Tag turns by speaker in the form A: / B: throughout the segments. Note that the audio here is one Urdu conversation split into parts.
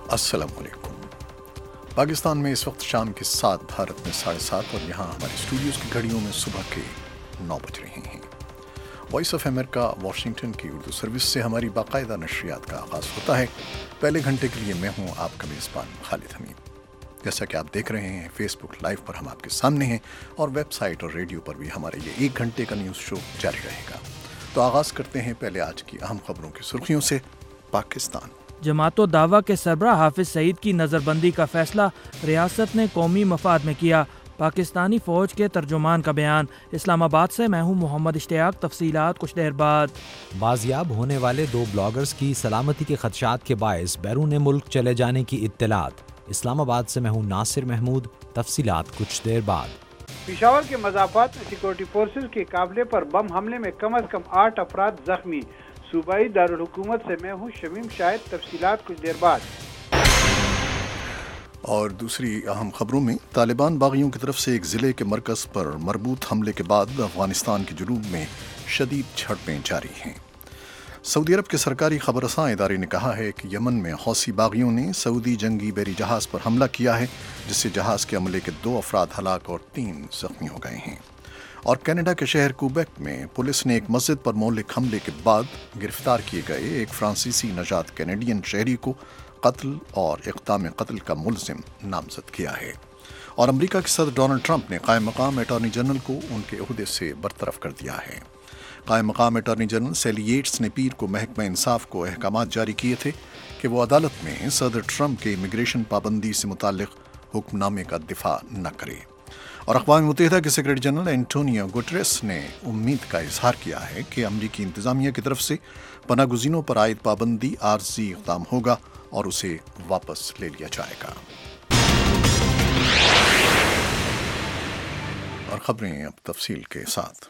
A: अस्सलाम वालेकुम। पाकिस्तान में इस वक्त शाम के 7, भारत में 7:30 और यहाँ हमारे स्टूडियोज़ की घड़ियों में सुबह के 9 बज रहे हैं। वॉइस ऑफ अमेरिका वाशिंगटन की उर्दू सर्विस से हमारी बाकायदा नशरियात का आगाज़ होता है। पहले घंटे के लिए मैं हूँ आपका मेज़बान खालिद हमीद। जैसा कि आप देख रहे हैं, फेसबुक लाइव पर हम आपके सामने हैं और वेबसाइट और रेडियो पर भी हमारे ये 1 घंटे का न्यूज़ शो जारी रहेगा। तो आगाज़ करते हैं पहले आज की अहम खबरों की सुर्खियों से। पाकिस्तान
B: जमातो दावा के सरबराह हाफिज सईद की नज़रबंदी का फैसला रियासत ने कौमी मफाद में किया। पाकिस्तानी फौज के तर्जुमान का बयान। इस्लामाबाद से मैं हूँ मोहम्मद इश्तियाक। तफसीलात कुछ देर बाद।
C: बाजियाब होने वाले 2 ब्लॉगर्स की सलामती के खदशात के बायस बैरून मुल्क चले जाने की इत्तलात। इस्लामाबाद से मैं हूँ नासिर महमूद। तफसीलात कुछ देर बाद।
D: पिशावर के मज़ाफ़ात में सिक्योरिटी फोर्सेज के काफिले पर बम हमले में कम अज़ कम 8 अफराद जख्मी। सूबाई दारुल हुकूमत से मैं हूँ शमीम शाहिद। तफसीलात कुछ देर बाद।
A: और दूसरी अहम खबरों में, तालिबान बागियों की तरफ से एक ज़िले के मरकज़ पर मरबूत हमले के बाद अफगानिस्तान के जुनूब में शदीद झड़पें जारी हैं। सऊदी अरब के सरकारी खबरसां इदारे ने कहा है कि यमन में हौसी बागियों ने सऊदी जंगी बहरी जहाज़ पर हमला किया है, जिससे जहाज़ के अमले के 2 अफराद हलाक और 3 ज़ख्मी हो गए हैं। और कनाडा के शहर क्यूबेक में पुलिस ने एक मस्जिद पर मौलिक हमले के बाद गिरफ्तार किए गए एक फ्रांसीसी नजात कैनेडियन शहरी को कत्ल और इक़दाम कत्ल का मुलजिम नामजद किया है। और अमेरिका के सदर डोनाल्ड ट्रंप ने कायम मकाम अटॉर्नी जनरल को उनके ओहदे से बरतरफ कर दिया है। कायम मकाम अटॉर्नी जनरल सैली येट्स ने पीर को महकमा इंसाफ को अहकामात जारी किए थे कि वो अदालत में सदर ट्रंप के इमिग्रेशन पाबंदी से मुताल्लिक हुक्मनामे का दिफा न करे। और अक़वाम मुत्तहिदा के सेक्रेटरी जनरल एंटोनियो गुटेरेस ने उम्मीद का इजहार किया है कि अमरीकी इंतज़ामिया की तरफ से पनागुज़ीनों पर आयद पाबंदी आर्जी इक़दाम होगा और उसे वापस ले लिया जाएगा। और खबरें अब तफसील के साथ।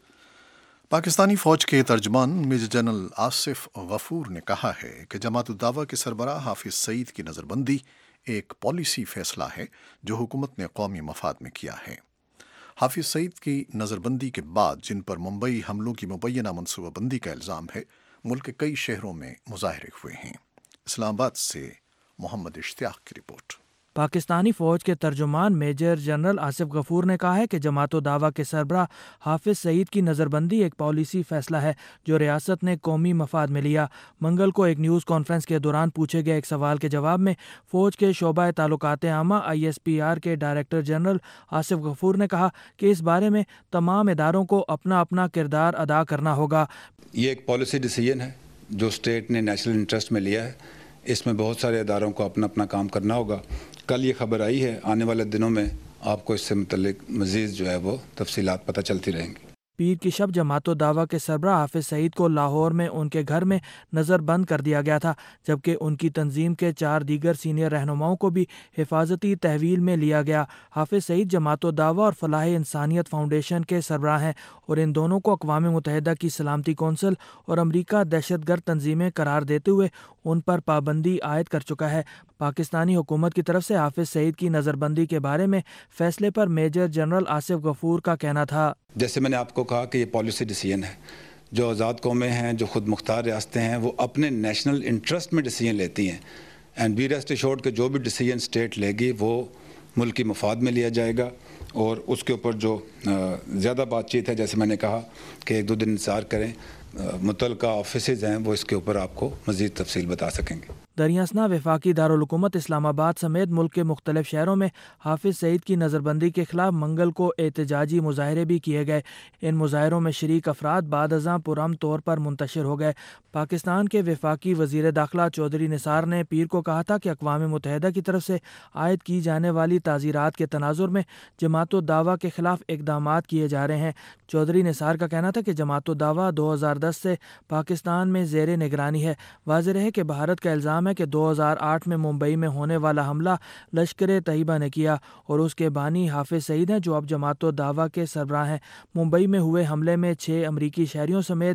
A: पाकिस्तानी फ़ौज के तर्जमान मेजर जनरल आसिफ गफूर ने कहा है कि जमात दावा के सरबराह हाफिज सईद की नज़रबंदी एक पॉलिसी फ़ैसला है जो हुकूमत ने कौमी मफाद में किया है। हाफिज सईद की नज़रबंदी के बाद जिन पर मुंबई हमलों की मुबैना मनसूबाबंदी का इल्ज़ाम है, मुल्क के कई शहरों में मुजाहरे हुए हैं। इस्लामाबाद से मोहम्मद इश्तियाक की रिपोर्ट।
B: पाकिस्तानी फ़ौज के तर्जुमान मेजर जनरल आसिफ गफूर ने कहा है कि जमातो दावा के सरबराह हाफिज सईद की नज़रबंदी एक पॉलिसी फ़ैसला है जो रियासत ने कौमी मफाद में लिया। मंगल को एक न्यूज़ कॉन्फ्रेंस के दौरान पूछे गए एक सवाल के जवाब में फ़ौज के शोबा ताल्लुकात आमा ISPR के डायरेक्टर जनरल आसिफ गफूर ने कहा कि इस बारे में तमाम इदारों को अपना अपना किरदार अदा करना होगा।
E: ये एक पॉलिसी डिसीजन है जो स्टेट ने नेशनल इंटरेस्ट में लिया है। इसमें बहुत सारे इदारों को अपना अपना काम करना होगा। कल ये खबर आई है, आने वाले दिनों में आपको इससे मुतल्लिक मज़ीद जो है वो तफसीलात पता चलती रहेंगी।
B: पीर की शब जमातो दावा के सरबराह हाफिज सईद को लाहौर में उनके घर में नज़र बंद कर दिया गया था, जबकि उनकी तंजीम के 4 दीगर सीनियर रहनुमाओं को भी हिफाजती तहवील में लिया गया। हाफिज सईद जमातो दावा और फलाह इंसानियत फाउंडेशन के सरबराह हैं और इन दोनों को अक़वाम मुत्तहिदा की सलामती कौंसिल और अमरीका दहशतगर्द तंजीमें करार देते हुए उन पर पाबंदी आयद कर चुका है। पाकिस्तानी हुकूमत की तरफ से हाफिज सईद की नज़रबंदी के बारे में फैसले पर मेजर जनरल आसिफ गफूर का कहना था,
E: जैसे मैंने आपको कहा कि ये पॉलिसी डिसीजन है। जो आज़ाद कौमें हैं, जो खुद मुख्तार रियासतें हैं, वो अपने नेशनल इंटरेस्ट में डिसीजन लेती हैं। एंड बी रेस्ट एश्योर्ड कि जो भी डिसीजन स्टेट लेगी वो मुल्क की मफाद में लिया जाएगा। और उसके ऊपर जो ज़्यादा बातचीत है, जैसे मैंने कहा कि 1-2 दिन इंतज़ार करें, मुतल्लिका ऑफिसेज़ हैं वो इसके ऊपर आपको मज़ीद तफसील बता सकेंगे।
B: दरियासना वफाकी दारुल हुकूमत इस्लामाबाद समेत मुल्क के मुख्तलिफ शहरों में हाफिज सईद की नज़रबंदी के खिलाफ मंगल को एहतजाजी मुजाहरे भी किए गए। इन मुजाहरों में शरीक अफराद बादअज़ां पुरअमन तौर पर मुंतशिर हो गए। पाकिस्तान के वफाकी वज़ीर दाखिला चौधरी निसार ने पीर को कहा था कि अक़वाम मुत्तहिदा की तरफ से आयद की जाने वाली ताज़ीरात के तनाजुर में जमातो दावा के खिलाफ इक़दामात किए जा रहे हैं। चौधरी निसार का कहना था कि जमातो दावा 2010 से पाकिस्तान में ज़ेर निगरानी है। वाज़ेह है कि भारत का इल्ज़ाम है कि 2008 में मुंबई में होने वाला हमला लश्कर तैयबा ने किया और उसके बानी हाफिज सईद हैं जो अब जमातो दावा के सरबराह हैं। मुंबई में हुए हमले में 6 अमरीकी शहरियों समेत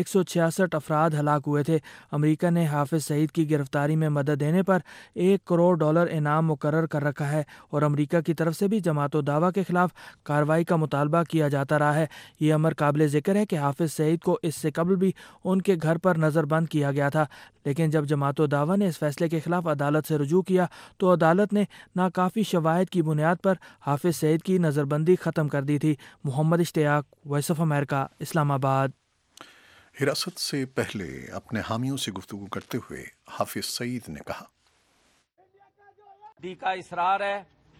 B: 166 अफराद हलाक हुए थे। अमरीका ने हाफिज सईद की गिरफ्तारी में मदद देने पर $1 करोड़ इनाम मुकर्रर कर रखा है और अमरीका की तरफ से भी जमातो दावा के खिलाफ कार्रवाई का मुतालबा किया जाता रहा है। ये अमर काबिल ज़िक्र है कि हाफिज सईद को इससे कबल भी उनके घर पर नज़रबंद किया गया था, लेकिन जब जमातो दावा دفعہ نے اس فیصلے کے خلاف عدالت سے رجوع کیا تو عدالت نے ناکافی شواہد کی بنیاد پر حافظ سعید کی نظر بندی ختم کر دی تھی۔ محمد اشتیاق، وائس آف امریکہ، اسلام آباد۔
A: حراست سے پہلے اپنے حامیوں سے گفتگو کرتے ہوئے حافظ سعید نے کہا،
F: کا اصرار ہے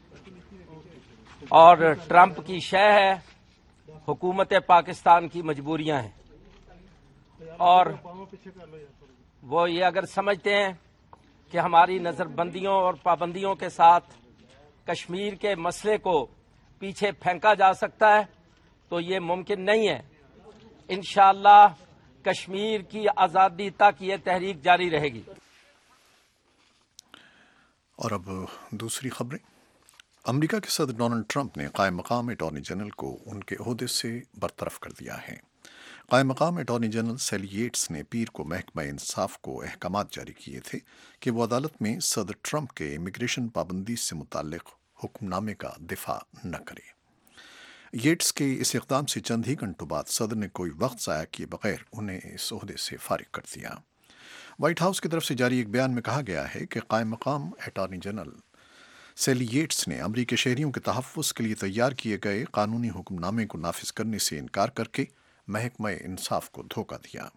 F: اور ٹرمپ کی شے ہے، حکومت پاکستان کی مجبوریاں ہیں، اور وہ یہ اگر سمجھتے ہیں کہ ہماری نظر بندیوں اور پابندیوں کے ساتھ کشمیر کے مسئلے کو پیچھے پھینکا جا سکتا ہے تو یہ ممکن نہیں ہے۔ انشاءاللہ کشمیر کی آزادی تک یہ تحریک جاری رہے گی۔
A: اور اب دوسری خبریں۔ امریکہ کے صدر ڈونلڈ ٹرمپ نے قائم مقام اٹارنی جنرل کو ان کے عہدے سے برطرف کر دیا ہے۔ قائم مقام اٹارنی جنرل سیلی ییٹس نے پیر کو محکمہ انصاف کو احکامات جاری کیے تھے کہ وہ عدالت میں صدر ٹرمپ کے امیگریشن پابندی سے متعلق حکم نامے کا دفاع نہ کرے۔ ییٹس کے اس اقدام سے چند ہی گھنٹوں بعد صدر نے کوئی وقت ضائع کیے بغیر انہیں اس عہدے سے فارغ کر دیا۔ وائٹ ہاؤس کی طرف سے جاری ایک بیان میں کہا گیا ہے کہ قائم مقام اٹارنی جنرل سیلی ییٹس نے امریکی شہریوں کے تحفظ کے لیے تیار کیے گئے قانونی حکم نامے کو نافذ کرنے سے انکار کر کے محکمہ انصاف کو دھوکہ دیا۔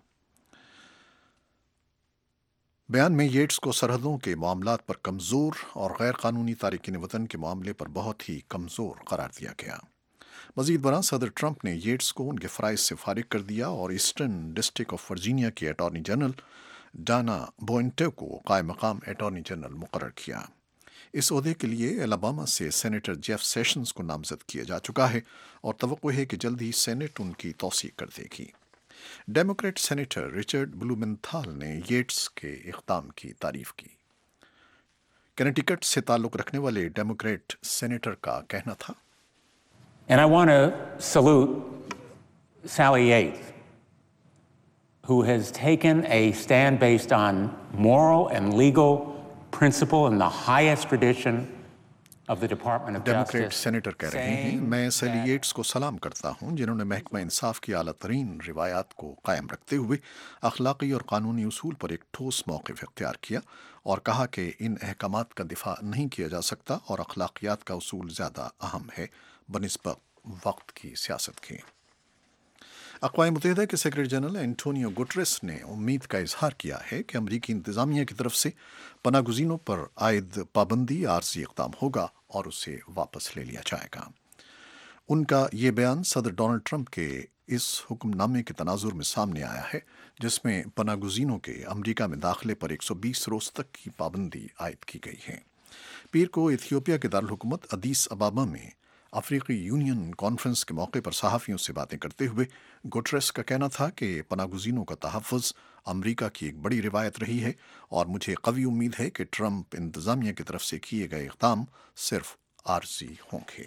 A: بیان میں ییٹس کو سرحدوں کے معاملات پر کمزور اور غیر قانونی تارکین وطن کے معاملے پر بہت ہی کمزور قرار دیا گیا۔ مزید برآں صدر ٹرمپ نے ییٹس کو ان کے فرائض سے فارغ کر دیا اور ایسٹرن ڈسٹرکٹ آف ورجینیا کے اٹارنی جنرل ڈانا بوئنٹے کو قائم مقام اٹارنی جنرل مقرر کیا۔ اس عہدے کے لیے الاباما سے سینیٹر جیف سیشنز کو نامزد کیا جا چکا ہے اور توقع ہے کہ جلد ہی سینٹ ان کی توثیق کر دے گی۔ ڈیموکریٹ سینیٹر رچرڈ بلومنتھال نے ییٹس کے اقدام کی تعریف کی۔ کنیکٹیکٹ سے تعلق رکھنے والے ڈیموکریٹ سینیٹر کا کہنا تھا،
G: And I want to salute Sally Yates, who has taken a stand based on moral and legal principle in the highest tradition of the Department of
A: Democrat
G: Justice.
A: Senator کہہ رہے ہیں، میں سیلی ییٹس کو سلام کرتا ہوں جنہوں نے محکمہ انصاف کی اعلیٰ ترین روایات کو قائم رکھتے ہوئے اخلاقی اور قانونی اصول پر ایک ٹھوس موقف اختیار کیا اور کہا کہ ان احکامات کا دفاع نہیں کیا جا سکتا اور اخلاقیات کا اصول زیادہ اہم ہے بنسبت وقت کی سیاست کے۔ اقوام متحدہ کے سیکرٹری جنرل اینٹونیو گوٹریس نے امید کا اظہار کیا ہے کہ امریکی انتظامیہ کی طرف سے پناہ گزینوں پر عائد پابندی عارضی اقدام ہوگا اور اسے واپس لے لیا جائے گا۔ ان کا یہ بیان صدر ڈونلڈ ٹرمپ کے اس حکم نامے کے تناظر میں سامنے آیا ہے جس میں پناہ گزینوں کے امریکہ میں داخلے پر 120 روز تک کی پابندی عائد کی گئی ہے۔ پیر کو ایتھیوپیا کے دارالحکومت ادیس ابابا میں افریقی یونین کانفرنس کے موقع پر صحافیوں سے باتیں کرتے ہوئے گوٹریس کا کہنا تھا کہ پناہ گزینوں کا تحفظ امریکہ کی ایک بڑی روایت رہی ہے اور مجھے قوی امید ہے کہ ٹرمپ انتظامیہ کی طرف سے کیے گئے اقدام صرف عارضی ہوں گے۔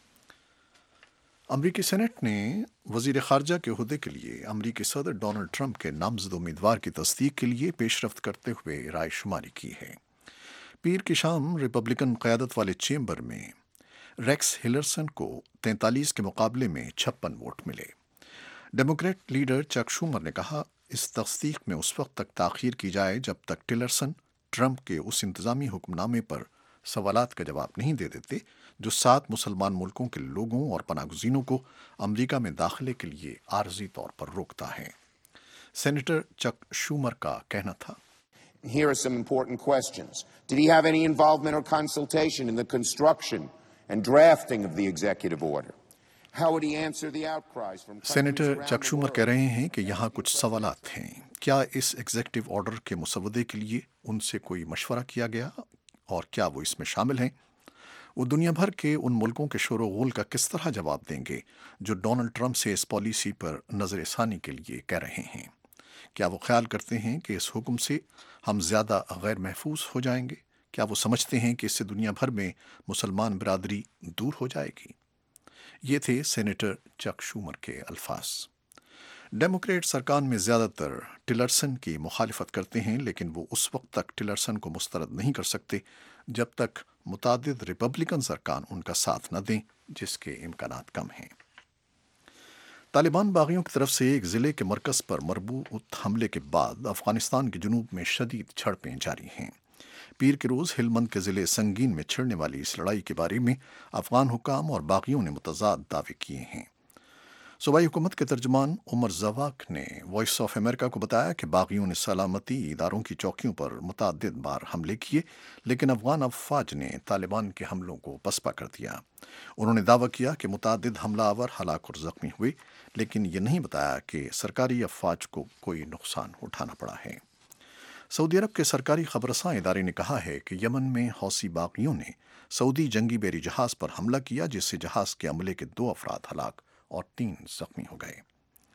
A: امریکی سینٹ نے وزیر خارجہ کے عہدے کے لیے امریکی صدر ڈونلڈ ٹرمپ کے نامزد امیدوار کی تصدیق کے لیے پیش رفت کرتے ہوئے رائے شماری کی ہے۔ پیر کی شام ریپبلکن قیادت والے چیمبر میں ریکس ہلرسن کو 43 کے مقابلے میں 56 ووٹ ملے۔ ڈیموکریٹ لیڈر چک شومر نے کہا، اس تصدیق میں اس وقت تک تاخیر کی جائے جب تک ٹلرسن ٹرمپ کے اس انتظامی حکم نامے پر سوالات کا جواب نہیں دے دیتے جو 7 مسلمان ملکوں کے لوگوں اور پناہ گزینوں کو امریکہ میں داخلے کے لیے عارضی طور پر روکتا ہے۔ سینیٹر چک شومر کا کہنا تھا،
H: Here are some important questions. Did he have any involvement or consultation in the construction and drafting of the executive order? How would he answer the outcries from countries
A: senator
H: around
A: Chuck
H: the
A: Schumer
H: world?
A: کہہ رہے ہیں کہ یہاں کچھ سوالات ہیں۔ کیا اس ایگزیکٹو آرڈر کے مسودے کے لیے ان سے کوئی مشورہ کیا گیا اور کیا وہ اس میں شامل ہیں؟ وہ دنیا بھر کے ان ملکوں کے شور و غل کا کس طرح جواب دیں گے جو ڈونلڈ ٹرمپ سے اس پالیسی پر نظر ثانی کے لیے کہہ رہے ہیں؟ کیا وہ خیال کرتے ہیں کہ اس حکم سے ہم زیادہ غیر محفوظ ہو جائیں گے؟ کیا وہ سمجھتے ہیں کہ اس سے دنیا بھر میں مسلمان برادری دور ہو جائے گی؟ یہ تھے سینیٹر چک شومر کے الفاظ۔ ڈیموکریٹ سرکان میں زیادہ تر ٹلرسن کی مخالفت کرتے ہیں، لیکن وہ اس وقت تک ٹلرسن کو مسترد نہیں کر سکتے جب تک متعدد ریپبلکن سرکان ان کا ساتھ نہ دیں، جس کے امکانات کم ہیں۔ طالبان باغیوں کی طرف سے ایک ضلع کے مرکز پر مربوط حملے کے بعد افغانستان کے جنوب میں شدید جھڑپیں جاری ہیں۔ پیر کے روز ہلمند کے ضلع سنگین میں چھڑنے والی اس لڑائی کے بارے میں افغان حکام اور باغیوں نے متضاد دعوے کیے ہیں۔ صوبائی حکومت کے ترجمان عمر زواق نے وائس آف امریکہ کو بتایا کہ باغیوں نے سلامتی اداروں کی چوکیوں پر متعدد بار حملے کیے، لیکن افغان افواج نے طالبان کے حملوں کو پسپا کر دیا۔ انہوں نے دعویٰ کیا کہ متعدد حملہ آور ہلاک اور زخمی ہوئے، لیکن یہ نہیں بتایا کہ سرکاری افواج کو کوئی نقصان اٹھانا پڑا ہے۔ سعودی عرب کے سرکاری خبررساں ادارے نے کہا ہے کہ یمن میں حوثی باغیوں نے سعودی جنگی بحری جہاز پر حملہ کیا، جس سے جہاز کے عملے کے 2 افراد ہلاک اور 3 زخمی ہو گئے۔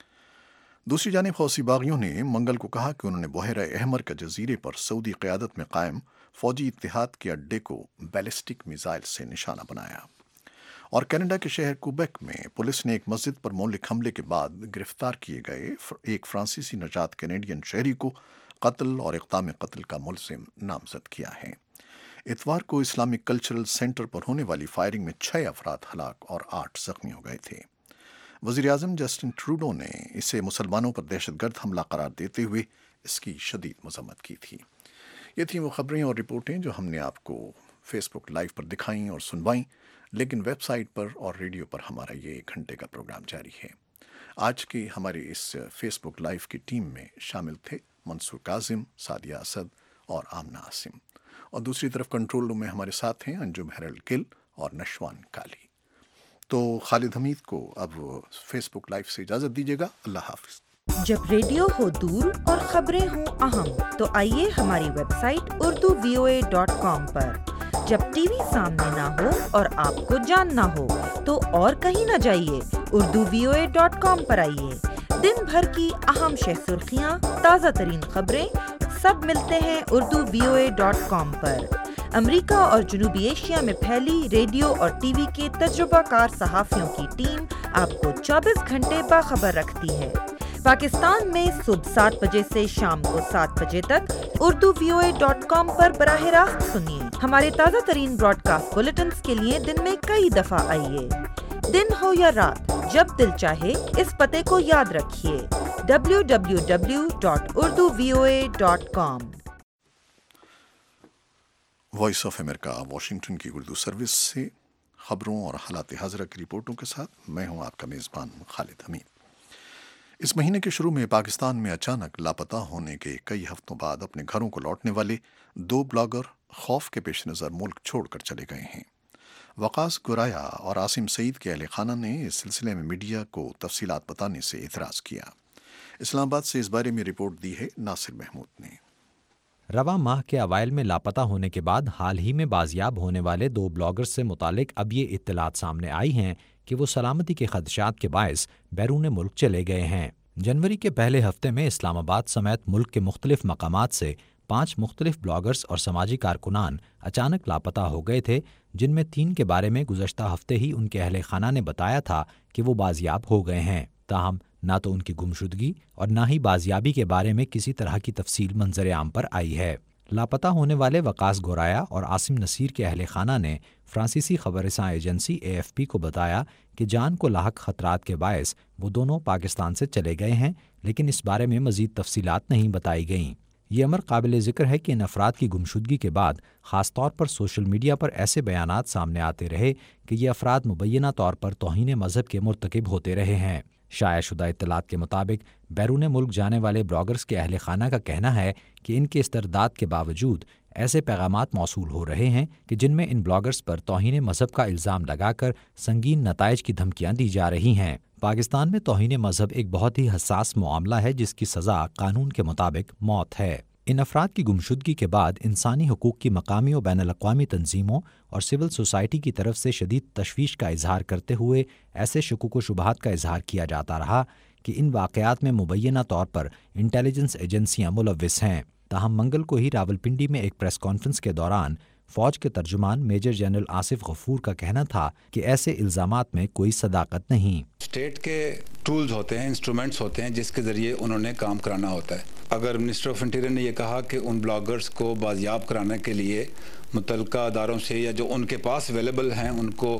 A: دوسری جانب حوثی باغیوں نے منگل کو کہا کہ انہوں نے بحیرہ احمر کے جزیرے پر سعودی قیادت میں قائم فوجی اتحاد کے اڈے کو بیلسٹک میزائل سے نشانہ بنایا۔ اور کینیڈا کے شہر کوبیک میں پولیس نے ایک مسجد پر مہلک حملے کے بعد گرفتار کیے گئے ایک فرانسیسی نژاد کینیڈین شہری کو قتل اور اقدام قتل کا ملزم نامزد کیا ہے۔ اتوار کو اسلامک کلچرل سینٹر پر ہونے والی فائرنگ میں 6 افراد ہلاک اور 8 زخمی ہو گئے تھے۔ وزیر اعظم جسٹن ٹروڈو نے اسے مسلمانوں پر دہشت گرد حملہ قرار دیتے ہوئے اس کی شدید مذمت کی تھی۔ یہ تھیں وہ خبریں اور رپورٹیں جو ہم نے آپ کو فیس بک لائیو پر دکھائیں اور سنوائیں، لیکن ویب سائٹ پر اور ریڈیو پر ہمارا یہ 1 گھنٹے کا پروگرام جاری ہے۔ آج کی ہماری اس فیس بک لائیو کی ٹیم میں شامل تھے منصور کاظم، سعدیہ اسد اور آمنہ عاصم، اور دوسری طرف کنٹرول روم میں ہمارے ساتھ ہیں انجم ہیرل گل اور نشوان کالی۔ تو خالد حمید کو اب فیس بک لائیو سے اجازت دیجیے گا۔ اللہ حافظ۔
I: جب ریڈیو ہو دور اور خبریں ہوں اہم تو آئیے ہماری ویب سائٹ urduvoa.com پر۔ جب ٹی وی سامنے نہ ہو اور آپ کو جاننا ہو تو اور کہیں نہ جائیے، urduvoa.com پر آئیے۔ دن بھر کی اہم شہ سرخیاں، تازہ ترین خبریں سب ملتے ہیں urduvoa.com پر۔ امریکہ اور جنوبی ایشیا میں پھیلی ریڈیو اور ٹی وی کے تجربہ کار صحافیوں کی ٹیم آپ کو 24 گھنٹے باخبر رکھتی ہے۔ پاکستان میں صبح 7 بجے سے شام کو 7 بجے تک urduvoa.com پر براہ راست سنیے۔ ہمارے تازہ ترین براڈ کاسٹ بلیٹنز کے لیے دن میں کئی دفعہ آئیے۔ دن ہو یا رات، جب دل چاہے اس پتے کو یاد رکھیے، www.urduvoa.com۔
A: Voice of America Washington کی اردو سروس سے خبروں اور حالات حاضرہ کی رپورٹوں کے ساتھ میں ہوں آپ کا میزبان خالد حمید۔ اس مہینے کے شروع میں پاکستان میں اچانک لاپتہ ہونے کے کئی ہفتوں بعد اپنے گھروں کو لوٹنے والے 2 بلاگر خوف کے پیش نظر ملک چھوڑ کر چلے گئے ہیں۔ وقاص گورایا اور عاصم سعید کے اہل خانہ نے اس سلسلے میں میڈیا کو تفصیلات بتانے سے اعتراض کیا۔ اسلام آباد سے اس بارے میں رپورٹ دی ہے ناصر محمود نے۔
C: رواں ماہ کے اوائل میں لاپتہ ہونے کے بعد حال ہی میں بازیاب ہونے والے 2 بلاگرز سے متعلق اب یہ اطلاعات سامنے آئی ہیں کہ وہ سلامتی کے خدشات کے باعث بیرون ملک چلے گئے ہیں۔ جنوری کے پہلے ہفتے میں اسلام آباد سمیت ملک کے مختلف مقامات سے 5 مختلف بلاگرز اور سماجی کارکنان اچانک لاپتہ ہو گئے تھے، جن میں 3 کے بارے میں گزشتہ ہفتے ہی ان کے اہل خانہ نے بتایا تھا کہ وہ بازیاب ہو گئے ہیں۔ تاہم نہ تو ان کی گمشدگی اور نہ ہی بازیابی کے بارے میں کسی طرح کی تفصیل منظر عام پر آئی ہے۔ لاپتہ ہونے والے وقاص گورایا اور عاصم نصیر کے اہل خانہ نے فرانسیسی خبررساں ایجنسی AFP کو بتایا کہ جان کو لاحق خطرات کے باعث وہ دونوں پاکستان سے چلے گئے ہیں، لیکن اس بارے میں مزید تفصیلات نہیں بتائی گئیں۔ یہ امر قابل ذکر ہے کہ ان افراد کی گمشدگی کے بعد خاص طور پر سوشل میڈیا پر ایسے بیانات سامنے آتے رہے کہ یہ افراد مبینہ طور پر توہین مذہب کے مرتکب ہوتے رہے ہیں۔ شائع شدہ اطلاعات کے مطابق بیرون ملک جانے والے بلاگرز کے اہل خانہ کا کہنا ہے کہ ان کے استرداد کے باوجود ایسے پیغامات موصول ہو رہے ہیں کہ جن میں ان بلاگرز پر توہین مذہب کا الزام لگا کر سنگین نتائج کی دھمکیاں دی جا رہی ہیں۔ پاکستان میں توہین مذہب ایک بہت ہی حساس معاملہ ہے جس کی سزا قانون کے مطابق موت ہے۔ ان افراد کی گمشدگی کے بعد انسانی حقوق کی مقامی و بین الاقوامی تنظیموں اور سول سوسائٹی کی طرف سے شدید تشویش کا اظہار کرتے ہوئے ایسے شکوک و شبہات کا اظہار کیا جاتا رہا کہ ان واقعات میں مبینہ طور پر انٹیلیجنس ایجنسیاں ملوث ہیں۔ تاہم منگل کو ہی راولپنڈی میں ایک پریس کانفرنس کے دوران فوج کے ترجمان میجر جنرل آصف غفور کا کہنا تھا کہ ایسے الزامات میں کوئی صداقت نہیں۔
E: اسٹیٹ کے ٹولز ہوتے ہیں، انسٹرومنٹس ہوتے ہیں جس کے ذریعے انہوں نے کام کرانا ہوتا ہے۔ اگر منسٹر آف انٹیریئر نے یہ کہا کہ ان بلاگرز کو بازیاب کرانے کے لیے متعلقہ اداروں سے یا جو ان کے پاس اویلیبل ہیں ان کو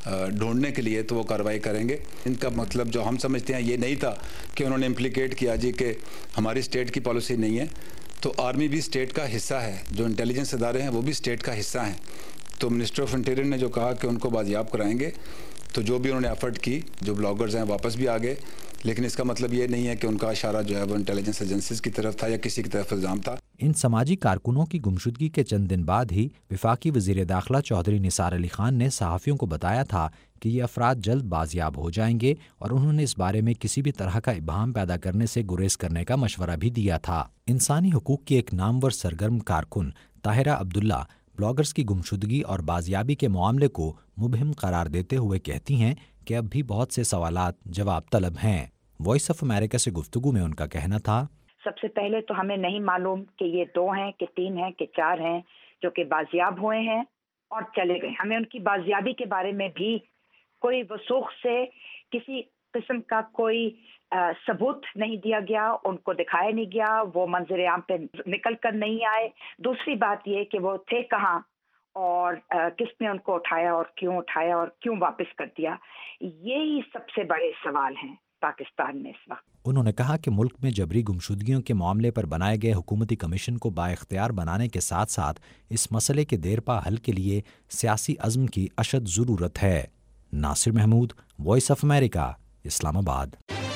E: ڈھونڈنے کے لیے تو وہ کارروائی کریں گے. ان کا مطلب جو ہم سمجھتے ہیں یہ نہیں تھا کہ انہوں نے امپلیکیٹ کیا جی کہ ہماری اسٹیٹ کی پالیسی نہیں ہے. تو آرمی بھی اسٹیٹ کا حصہ ہے, جو انٹیلیجنس ادارے ہیں وہ بھی اسٹیٹ کا حصہ ہیں. تو منسٹر آف انٹیریئر نے جو کہا کہ ان کو بازیاب کرائیں گے, تو جو بھی انہوں نے ایفرٹ کی, جو بلاگرز ہیں واپس بھی آ گئے, لیکن اس کا مطلب یہ نہیں ہے کہ ان کا اشارہ جو ہے وہ انٹیلیجنس ایجنسیز کی طرف تھا یا کسی کی طرف الزام تھا.
C: ان سماجی کارکنوں کی گمشدگی کے چند دن بعد ہی وفاقی وزیر داخلہ چودھری نثار علی خان نے صحافیوں کو بتایا تھا کہ یہ افراد جلد بازیاب ہو جائیں گے, اور انہوں نے اس بارے میں کسی بھی طرح کا ابہام پیدا کرنے سے گریز کرنے کا مشورہ بھی دیا تھا. انسانی حقوق کی ایک نامور سرگرم کارکن طاہرہ عبداللہ بلاگرز کی گمشدگی اور بازیابی کے معاملے کو مبہم قرار دیتے ہوئے کہتی ہیں کہ اب بھی بہت سے سوالات جواب طلب ہیں. وائس آف امریکہ سے گفتگو میں ان کا کہنا تھا,
J: سب سے پہلے تو ہمیں نہیں معلوم کہ یہ 2 ہیں کہ 3 ہیں کہ 4 ہیں جو کہ بازیاب ہوئے ہیں اور چلے گئے. ہمیں ان کی بازیابی کے بارے میں بھی کوئی وثوق سے کسی قسم کا کوئی ثبوت نہیں دیا گیا, ان کو دکھایا نہیں گیا, وہ منظر عام پہ نکل کر نہیں آئے. دوسری بات یہ کہ وہ تھے کہاں اور کس نے ان کو اٹھایا اور کیوں واپس کر دیا. یہی سب سے بڑے سوال ہیں پاکستان میں اس وقت.
C: انہوں نے کہا کہ ملک میں جبری گمشدگیوں کے معاملے پر بنائے گئے حکومتی کمیشن کو بااختیار بنانے کے ساتھ ساتھ اس مسئلے کے دیرپا حل کے لیے سیاسی عزم کی اشد ضرورت ہے. Nasir Mahmood, voice of America, Islamabad آباد.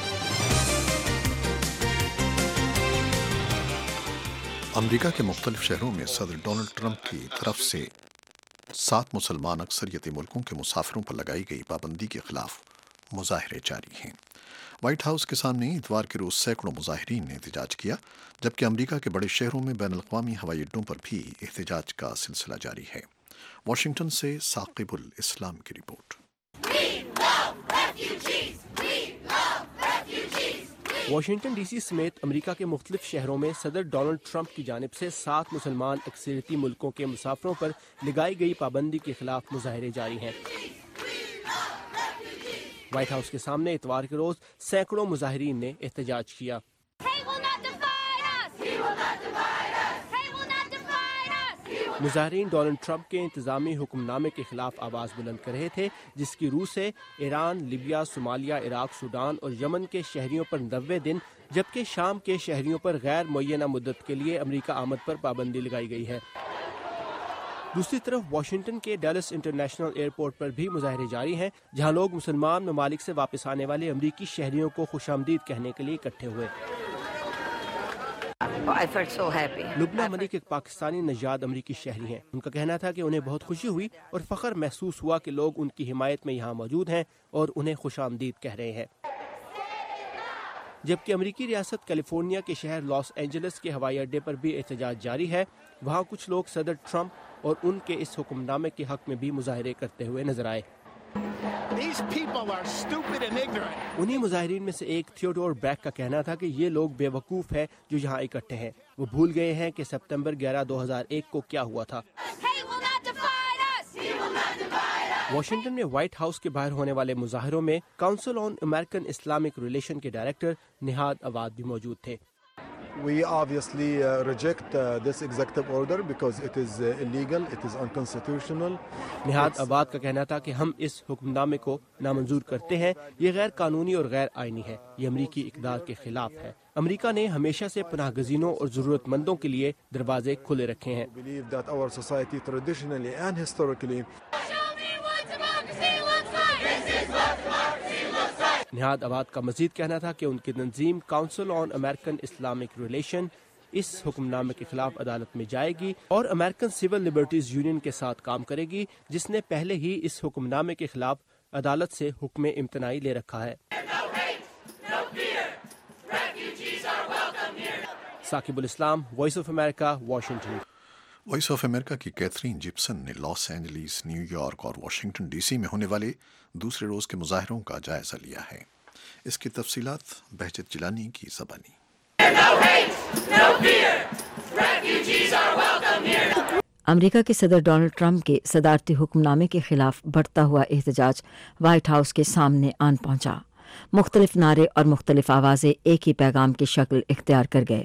A: امریکہ کے مختلف شہروں میں صدر ڈونلڈ ٹرمپ کی طرف سے 7 مسلمان اکثریتی ملکوں کے مسافروں پر لگائی گئی پابندی کے خلاف مظاہرے جاری ہیں. وائٹ ہاؤس کے سامنے اتوار کے روز سینکڑوں مظاہرین نے احتجاج کیا, جبکہ امریکہ کے بڑے شہروں میں بین الاقوامی ہوائی اڈوں پر بھی احتجاج کا سلسلہ جاری ہے. واشنگٹن سے ثاقب الاسلام کی رپورٹ.
K: واشنگٹن ڈی سی سمیت امریکہ کے مختلف شہروں میں صدر ڈونلڈ ٹرمپ کی جانب سے 7 مسلمان اکثریتی ملکوں کے مسافروں پر لگائی گئی پابندی کے خلاف مظاہرے جاری ہیں. وائٹ ہاؤس کے سامنے اتوار کے روز سینکڑوں مظاہرین نے احتجاج کیا. مظاہرین ڈونلڈ ٹرمپ کے انتظامی حکم نامے کے خلاف آواز بلند کر رہے تھے, جس کی روح سے ایران, لیبیا, صومالیہ, عراق, سوڈان اور یمن کے شہریوں پر 90 دن جبکہ شام کے شہریوں پر غیر معینہ مدت کے لیے امریکہ آمد پر پابندی لگائی گئی ہے. دوسری طرف واشنگٹن کے ڈیلس انٹرنیشنل ایئرپورٹ پر بھی مظاہرے جاری ہیں, جہاں لوگ مسلمان ممالک سے واپس آنے والے امریکی شہریوں کو خوش آمدید کہنے کے لیے اکٹھے ہوئے. لبنہ ملک ایک پاکستانی نژاد امریکی شہری ہیں. ان کا کہنا تھا کہ انہیں بہت خوشی ہوئی اور فخر محسوس ہوا کہ لوگ ان کی حمایت میں یہاں موجود ہیں اور انہیں خوش آمدید کہہ رہے ہیں. جبکہ امریکی ریاست کیلیفورنیا کے شہر لاس اینجلس کے ہوائی اڈے پر بھی احتجاج جاری ہے. وہاں کچھ لوگ صدر ٹرمپ اور ان کے اس حکم نامے کے حق میں بھی مظاہرے کرتے ہوئے نظر آئے. انہی مظاہرین میں سے ایک تھیوڈور بیک کا کہنا تھا کہ یہ لوگ بے وقوف ہیں جو یہاں اکٹھے ہیں. وہ بھول گئے ہیں کہ سپتمبر 11, 2001 کو کیا ہوا تھا. واشنگٹن میں وائٹ ہاؤس کے باہر ہونے والے مظاہروں میں council on American Islamic relation کے ڈائریکٹر نہاد عواد بھی موجود تھے.
L: We obviously reject this executive order because it is illegal, it is unconstitutional.
K: نہاد عواد کا کہنا تھا کہ ہم اس حکم نامے کو نامنظور کرتے ہیں. یہ غیر قانونی اور غیر آئینی ہے. یہ امریکی اقدار کے خلاف ہے. امریکہ نے ہمیشہ سے پناہ گزینوں اور ضرورت مندوں کے لیے دروازے کھلے رکھے ہیں.
L: We believe that our society traditionally and historically
K: نہاد عواد کا مزید کہنا تھا کہ ان کی تنظیم council on American Islamic relation اس حکم نامے کے خلاف عدالت میں جائے گی اور امریکن سول لبرٹیز یونین کے ساتھ کام کرے گی, جس نے پہلے ہی اس حکم نامے کے خلاف عدالت سے حکم امتناعی لے رکھا ہے. Saqib ul Islam, voice of America, Washington.
A: Voice of America کی کیتھرین جپسن نے لاس اینجلیس, نیو یارک اور واشنگٹن ڈی سی میں ہونے والے دوسرے روز کے مظاہروں کا جائزہ لیا ہے. اس کی تفصیلات بہجت جیلانی کی زبانی.
M: امریکہ کے صدر ڈونلڈ ٹرمپ کے صدارتی حکم نامے کے خلاف بڑھتا ہوا احتجاج وائٹ ہاؤس کے سامنے آن پہنچا. مختلف نعرے اور مختلف آوازیں ایک ہی پیغام کی شکل اختیار کر گئے۔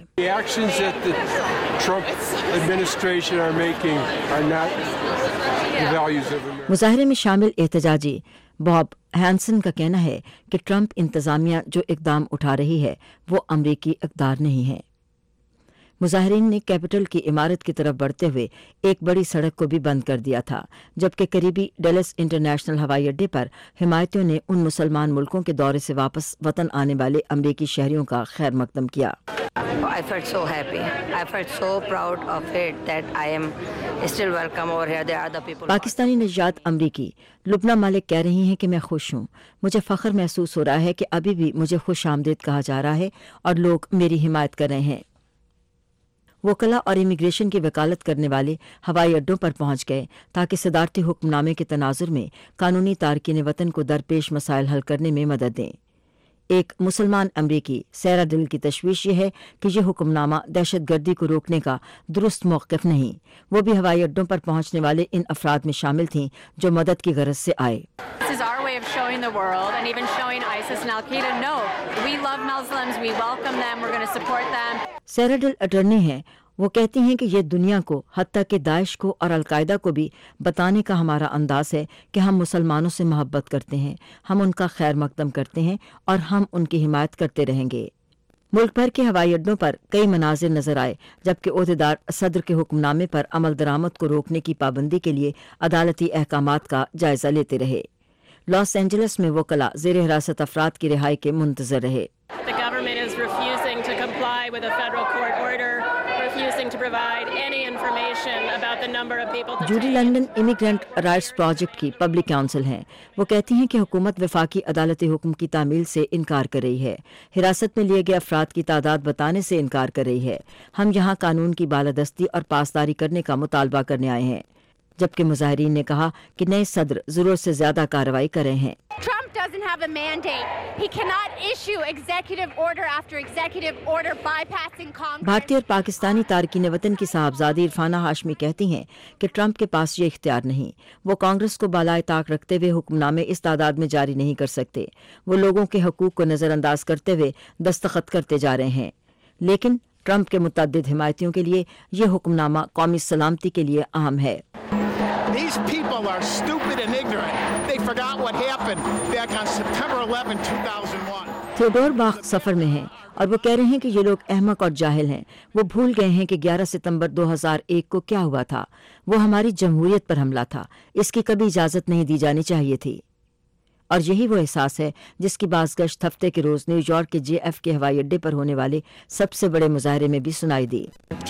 M: مظاہرے میں شامل احتجاجی باب ہینسن کا کہنا ہے کہ ٹرمپ انتظامیہ جو اقدام اٹھا رہی ہے وہ امریکی اقدار نہیں ہے۔ مظاہرین نے کیپٹل کی عمارت کی طرف بڑھتے ہوئے ایک بڑی سڑک کو بھی بند کر دیا تھا، جبکہ قریبی ڈلس انٹرنیشنل ہوائی اڈے پر حمایتیوں نے ان مسلمان ملکوں کے دورے سے واپس وطن آنے والے امریکی شہریوں کا خیر مقدم کیا۔
N: I felt so happy. I felt so proud of it that I am still welcome over here. There are the people.
M: Pakistani نژاد امریکی لبنہ مالک کہہ رہی ہیں کہ میں خوش ہوں، مجھے فخر محسوس ہو رہا ہے کہ ابھی بھی مجھے خوش آمدید کہا جا رہا ہے اور لوگ میری حمایت کر رہے ہیں۔ وکلاء اور امیگریشن کی وکالت کرنے والے ہوائی اڈوں پر پہنچ گئے تاکہ صدارتی حکم نامے کے تناظر میں قانونی تارکین وطن کو درپیش مسائل حل کرنے میں مدد دیں۔ ایک مسلمان امریکی سیرا ڈل کی تشویش یہ ہے کہ یہ حکم نامہ دہشت گردی کو روکنے کا درست موقف نہیں۔ وہ بھی ہوائی اڈوں پر پہنچنے والے ان افراد میں شامل تھیں جو مدد کی غرض سے آئے۔ سیرا ڈل اٹرنی ہیں، وہ کہتی ہیں کہ یہ دنیا کو حتیٰ کہ داعش کو اور القاعدہ کو بھی بتانے کا ہمارا انداز ہے کہ ہم مسلمانوں سے محبت کرتے ہیں، ہم ان کا خیر مقدم کرتے ہیں اور ہم ان کی حمایت کرتے رہیں گے۔ ملک بھر کے ہوائی اڈوں پر کئی مناظر نظر آئے جبکہ عہدیدار صدر کے حکم نامے پر عمل درآمد کو روکنے کی پابندی کے لیے عدالتی احکامات کا جائزہ لیتے رہے۔ لاس اینجلس میں وکلاء زیر حراست افراد کی رہائی کے منتظر رہے۔ Judy London immigrant rights project کی پبلک کونسل ہیں، وہ کہتی ہیں کہ حکومت وفاقی عدالتی حکم کی تعمیل سے انکار کر رہی ہے، حراست میں لیے گئے افراد کی تعداد بتانے سے انکار کر رہی ہے۔ ہم یہاں قانون کی بالادستی اور پاسداری کرنے کا مطالبہ کرنے آئے ہیں، جبکہ مظاہرین نے کہا کہ نئے صدر ضرورت سے زیادہ کارروائی کر رہے ہیں۔
O: doesn't have a mandate. He cannot issue executive order after executive order bypassing Congress.
M: بھارتی اور پاکستانی تارکین وطن کی صاحبزادی عرفانہ ہاشمی کہتی ہیں کہ ٹرمپ کے پاس یہ اختیار نہیں، وہ کانگریس کو بالائے طاق رکھتے ہوئے حکم نامے اس تعداد میں جاری نہیں کر سکتے، وہ لوگوں کے حقوق کو نظر انداز کرتے ہوئے دستخط کرتے جا رہے ہیں۔ لیکن ٹرمپ کے متعدد حمایتیوں کے لیے یہ حکم نامہ قومی سلامتی کے لیے اہم ہے۔
P: These people are stupid and ignorant. They forgot what happened back on September 11, 2001.
M: Theodore Bach سفر میں ہیں اور وہ کہہ رہے ہیں کہ یہ لوگ احمق اور جاہل ہیں، وہ بھول گئے ہیں کہ 11 ستمبر 2001 کو کیا ہوا تھا، وہ ہماری جمہوریت پر حملہ تھا، اس کی کبھی اجازت نہیں دی جانی چاہیے تھی۔ اور یہی وہ احساس ہے جس کی بازگشت ہفتے کے روز نیو یارک کے جے ایف کے ہوائی اڈے پر ہونے والے سب سے بڑے مظاہرے میں بھی سنائی دی۔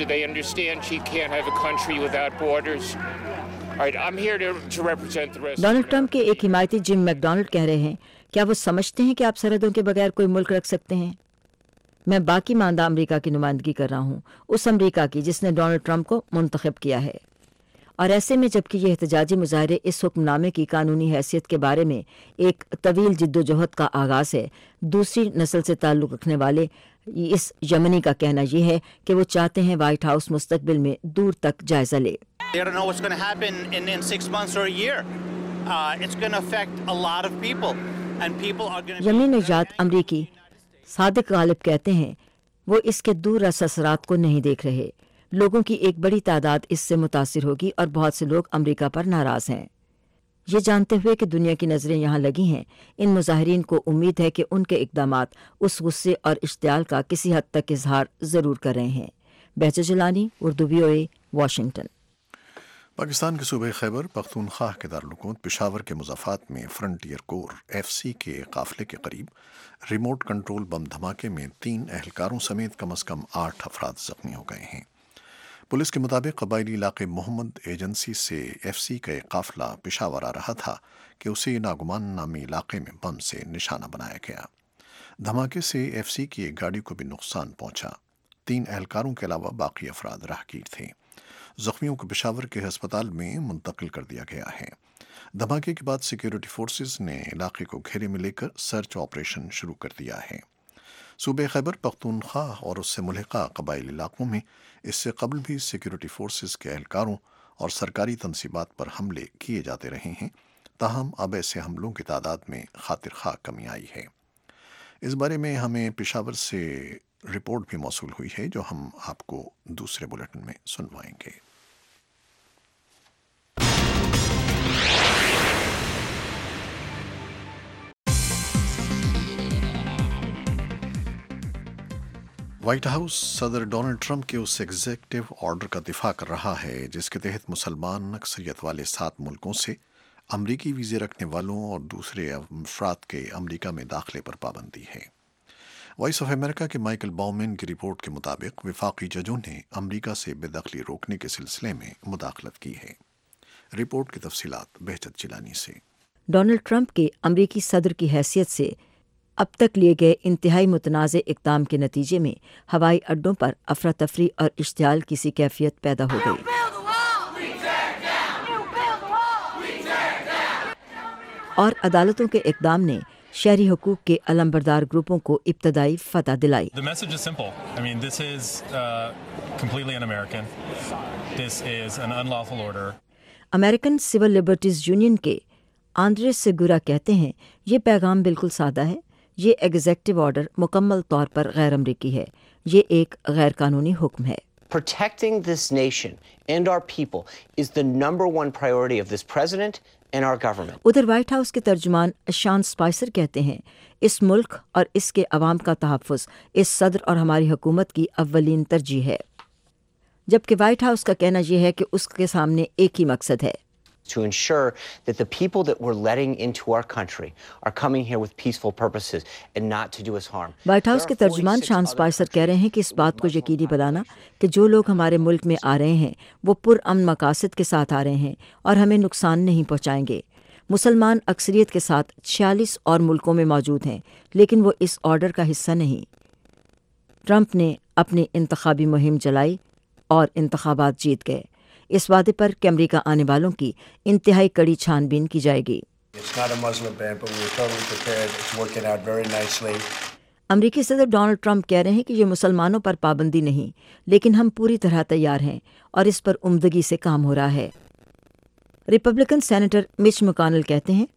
M: ڈونلڈ ٹرمپ کے ایک حمایتی جم میک ڈونلڈ کہہ رہے ہیں، کیا وہ سمجھتے ہیں کہ آپ سرحدوں کے بغیر کوئی ملک رکھ سکتے ہیں؟ میں باقی ماندہ امریکہ کی نمائندگی کر رہا ہوں، اس امریکہ کی جس نے ڈونلڈ ٹرمپ کو منتخب کیا ہے۔ اور ایسے میں جبکہ یہ احتجاجی مظاہرے اس حکم نامے کی قانونی حیثیت کے بارے میں ایک طویل جدوجہد کا آغاز ہے، دوسری نسل سے تعلق رکھنے والے اس یمنی کا کہنا یہ ہے کہ وہ چاہتے ہیں وائٹ ہاؤس مستقبل میں دور تک جائزہ لے۔
Q: They don't know what's going to happen in 6 months or a year. It's going to affect a lot of people, and people are going to.
M: یمنی نژاد امریکی صادق غالب کہتے ہیں وہ اس کے دور رس اثرات کو نہیں دیکھ رہے، لوگوں کی ایک بڑی تعداد اس سے متاثر ہوگی اور بہت سے لوگ امریکہ پر ناراض ہیں۔ یہ جانتے ہوئے کہ دنیا کی نظریں یہاں لگی ہیں، ان مظاہرین کو امید ہے کہ ان کے اقدامات اس غصے اور اشتعال کا کسی حد تک اظہار ضرور کر رہے ہیں۔ Behjat Jilani, Urdu VOA، Washington.
A: پاکستان کے صوبہ خیبر پختونخوا کے دارالحکومت پشاور کے مضافات میں فرنٹیئر کور FC کے قافلے کے قریب ریموٹ کنٹرول بم دھماکے میں 3 اہلکاروں سمیت کم از کم 8 افراد زخمی ہو گئے ہیں۔ پولیس کے مطابق قبائلی علاقے محمد ایجنسی سے FC کا ایک قافلہ پشاور آ رہا تھا کہ اسے ناگمان نامی علاقے میں بم سے نشانہ بنایا گیا۔ دھماکے سے FC کی ایک گاڑی کو بھی نقصان پہنچا۔ 3 اہلکاروں کے علاوہ باقی افراد راہگیر تھے۔ زخمیوں کو پشاور کے ہسپتال میں منتقل کر دیا گیا ہے۔ دھماکے کے بعد سیکیورٹی فورسز نے علاقے کو گھیرے میں لے کر سرچ آپریشن شروع کر دیا ہے۔ صوبہ خیبر پختونخوا اور اس سے ملحقہ قبائلی علاقوں میں اس سے قبل بھی سیکیورٹی فورسز کے اہلکاروں اور سرکاری تنصیبات پر حملے کیے جاتے رہے ہیں، تاہم اب ایسے حملوں کی تعداد میں خاطر خواہ کمی آئی ہے۔ اس بارے میں ہمیں پشاور سے رپورٹ بھی موصول ہوئی ہے جو ہم آپ کو دوسرے بلیٹن میں سنوائیں گے۔ وائٹ ہاؤس صدر ڈونلڈ ٹرمپ کے اس ایگزیکٹو آرڈر کا دفاع کر رہا ہے جس کے تحت مسلمان اکثریت والے 7 ملکوں سے امریکی ویزے رکھنے والوں اور دوسرے افراد کے امریکہ میں داخلے پر پابندی ہے۔ وائس آف امریکہ کے مائیکل باؤمن کی رپورٹ کے مطابق وفاقی ججوں نے امریکہ سے بے دخلی روکنے کے سلسلے میں مداخلت کی ہے۔ رپورٹ کی تفصیلات بہجت جیلانی سے۔
M: ڈونلڈ ٹرمپ کے امریکی صدر کی حیثیت سے اب تک لیے گئے انتہائی متنازع اقدام کے نتیجے میں ہوائی اڈوں پر افراتفری اور اشتعال کی سی کیفیت پیدا ہو گئی اور عدالتوں کے اقدام نے شہری حقوق کے علمبردار گروپوں کو ابتدائی فتح دلائی۔ امریکن سول لبرٹیز یونین کے آندریس سیگورا کہتے ہیں یہ پیغام بالکل سادہ ہے، یہ ایگزیکٹو آرڈر مکمل طور پر غیر امریکی ہے، یہ ایک غیر قانونی حکم ہے۔
R: Protecting this nation and our people is the number one priority of this president and our government.
M: ادھر وائٹ ہاؤس کے ترجمان شان سپائسر کہتے ہیں اس ملک اور اس کے عوام کا تحفظ اس صدر اور ہماری حکومت کی اولین ترجیح ہے، جبکہ وائٹ ہاؤس کا کہنا یہ ہے کہ اس کے سامنے ایک ہی مقصد ہے،
R: to ensure that the people that we're letting into our country are coming here with peaceful purposes and not to do us harm.
M: White House کے ترجمان شان سپائسر کہہ رہے ہیں کہ اس بات کو یقینی بنانا کہ جو لوگ ہمارے ملک میں آ رہے ہیں وہ پرامن مقاصد کے ساتھ آ رہے ہیں اور ہمیں نقصان نہیں پہنچائیں گے۔ مسلمان اکثریت کے ساتھ 46 اور ملکوں میں موجود ہیں لیکن وہ اس آرڈر کا حصہ نہیں۔ ٹرمپ نے اپنی انتخابی مہم چلائی اور انتخابات جیت گئے۔ اس وعدے پر کہ امریکہ آنے والوں کی انتہائی کڑی چھان بین کی جائے گی۔ امریکی صدر ڈونلڈ ٹرمپ کہہ رہے ہیں کہ یہ مسلمانوں پر پابندی نہیں، لیکن ہم پوری طرح تیار ہیں اور اس پر عمدگی سے کام ہو رہا ہے۔ ریپبلکن سینیٹر مچ مکانل کہتے ہیں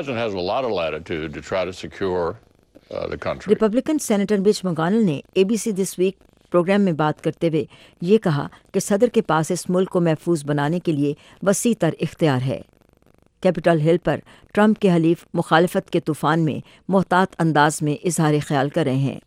M: ریپبلکن سینیٹر مچ مکانل نے ABC دس ویک پروگرام میں بات کرتے ہوئے یہ کہا کہ صدر کے پاس اس ملک کو محفوظ بنانے کے لیے وسیع تر اختیار ہے۔ کیپٹل ہل پر ٹرمپ کے حلیف مخالفت کے طوفان میں محتاط انداز میں اظہار خیال کر رہے ہیں۔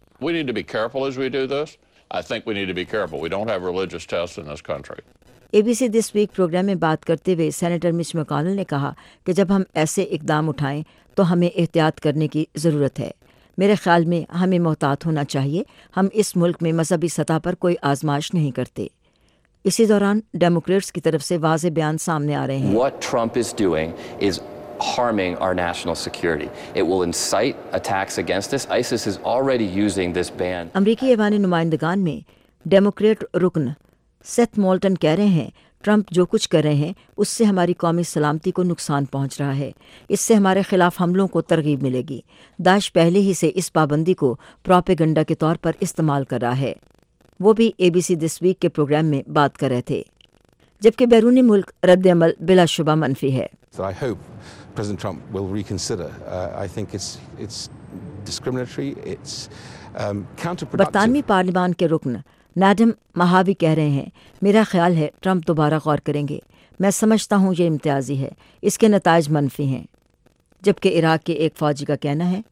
M: ABC دس ویک پروگرام میں بات کرتے ہوئے سینیٹر مچ مکانل نے کہا کہ جب ہم ایسے اقدام اٹھائیں تو ہمیں احتیاط کرنے کی ضرورت ہے۔ میرے خیال میں ہمیں محتاط ہونا چاہیے، ہم اس ملک میں مذہبی سطح پر کوئی آزمائش نہیں کرتے۔ اسی دوران ڈیموکریٹس کی طرف سے واضح بیان سامنے آ رہے ہیں۔
S: What Trump is doing is harming our national security. It will incite attacks against us. ISIS is already using this ban.
M: امریکی ایوان نمائندگان میں ڈیموکریٹ رکن سیتھ مولٹن کہہ رہے ہیں ٹرمپ جو کچھ کر رہے ہیں اس سے ہماری قومی سلامتی کو نقصان پہنچ رہا ہے، اس سے ہمارے خلاف حملوں کو ترغیب ملے گی۔ داعش پہلے ہی سے اس پابندی کو پروپیگنڈا کے طور پر استعمال کر رہا ہے۔ وہ بھی ABC دس ویک کے پروگرام میں بات کر رہے تھے، جبکہ بیرونی ملک رد عمل بلا شبہ منفی ہے۔
T: I hope President Trump will reconsider. I think it's discriminatory. It's counterproductive.
M: برطانوی پارلیمان کے رکن ناڈم مہاوی کہہ رہے ہیں میرا خیال ہے ٹرمپ دوبارہ غور کریں گے، میں سمجھتا ہوں یہ امتیازی ہے، اس کے نتائج منفی ہیں، جبکہ عراق کے ایک فوجی کا کہنا ہے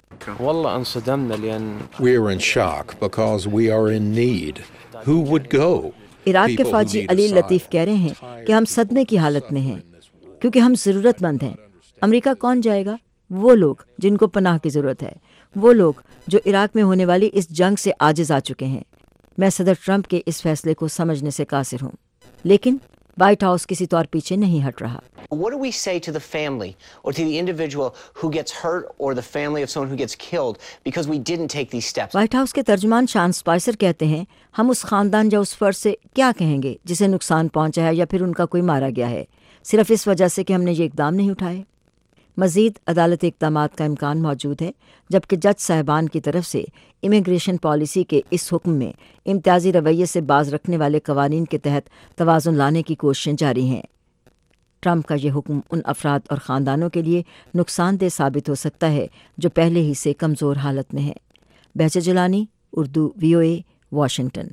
M: عراق کے فوجی علی لطیف کہہ رہے ہیں کہ ہم صدمے کی حالت میں ہیں کیونکہ ہم ضرورت مند ہیں۔ امریکہ کون جائے گا؟ وہ لوگ جن کو پناہ کی ضرورت ہے، وہ لوگ جو عراق میں ہونے والی اس جنگ سے عاجز آ چکے ہیں۔ میں صدر ٹرمپ کے اس فیصلے کو سمجھنے سے قاصر ہوں، لیکن وائٹ ہاؤس کسی طور پیچھے نہیں ہٹ رہا۔
R: What do we say to the family or to the individual who gets hurt or the family of someone who gets killed because we didn't take these steps?
M: White House کے ترجمان شان سپائسر کہتے ہیں ہم اس خاندان یا اس فرد سے کیا کہیں گے جسے نقصان پہنچا ہے یا پھر ان کا کوئی مارا گیا ہے، صرف اس وجہ سے کہ ہم نے یہ اقدام نہیں اٹھائے۔ مزید عدالتی اقدامات کا امکان موجود ہے، جبکہ جج صاحبان کی طرف سے امیگریشن پالیسی کے اس حکم میں امتیازی رویے سے باز رکھنے والے قوانین کے تحت توازن لانے کی کوششیں جاری ہیں۔ ٹرمپ کا یہ حکم ان افراد اور خاندانوں کے لیے نقصان دہ ثابت ہو سکتا ہے جو پہلے ہی سے کمزور حالت میں ہیں۔ Behjat Jilani, Urdu VOA, Washington.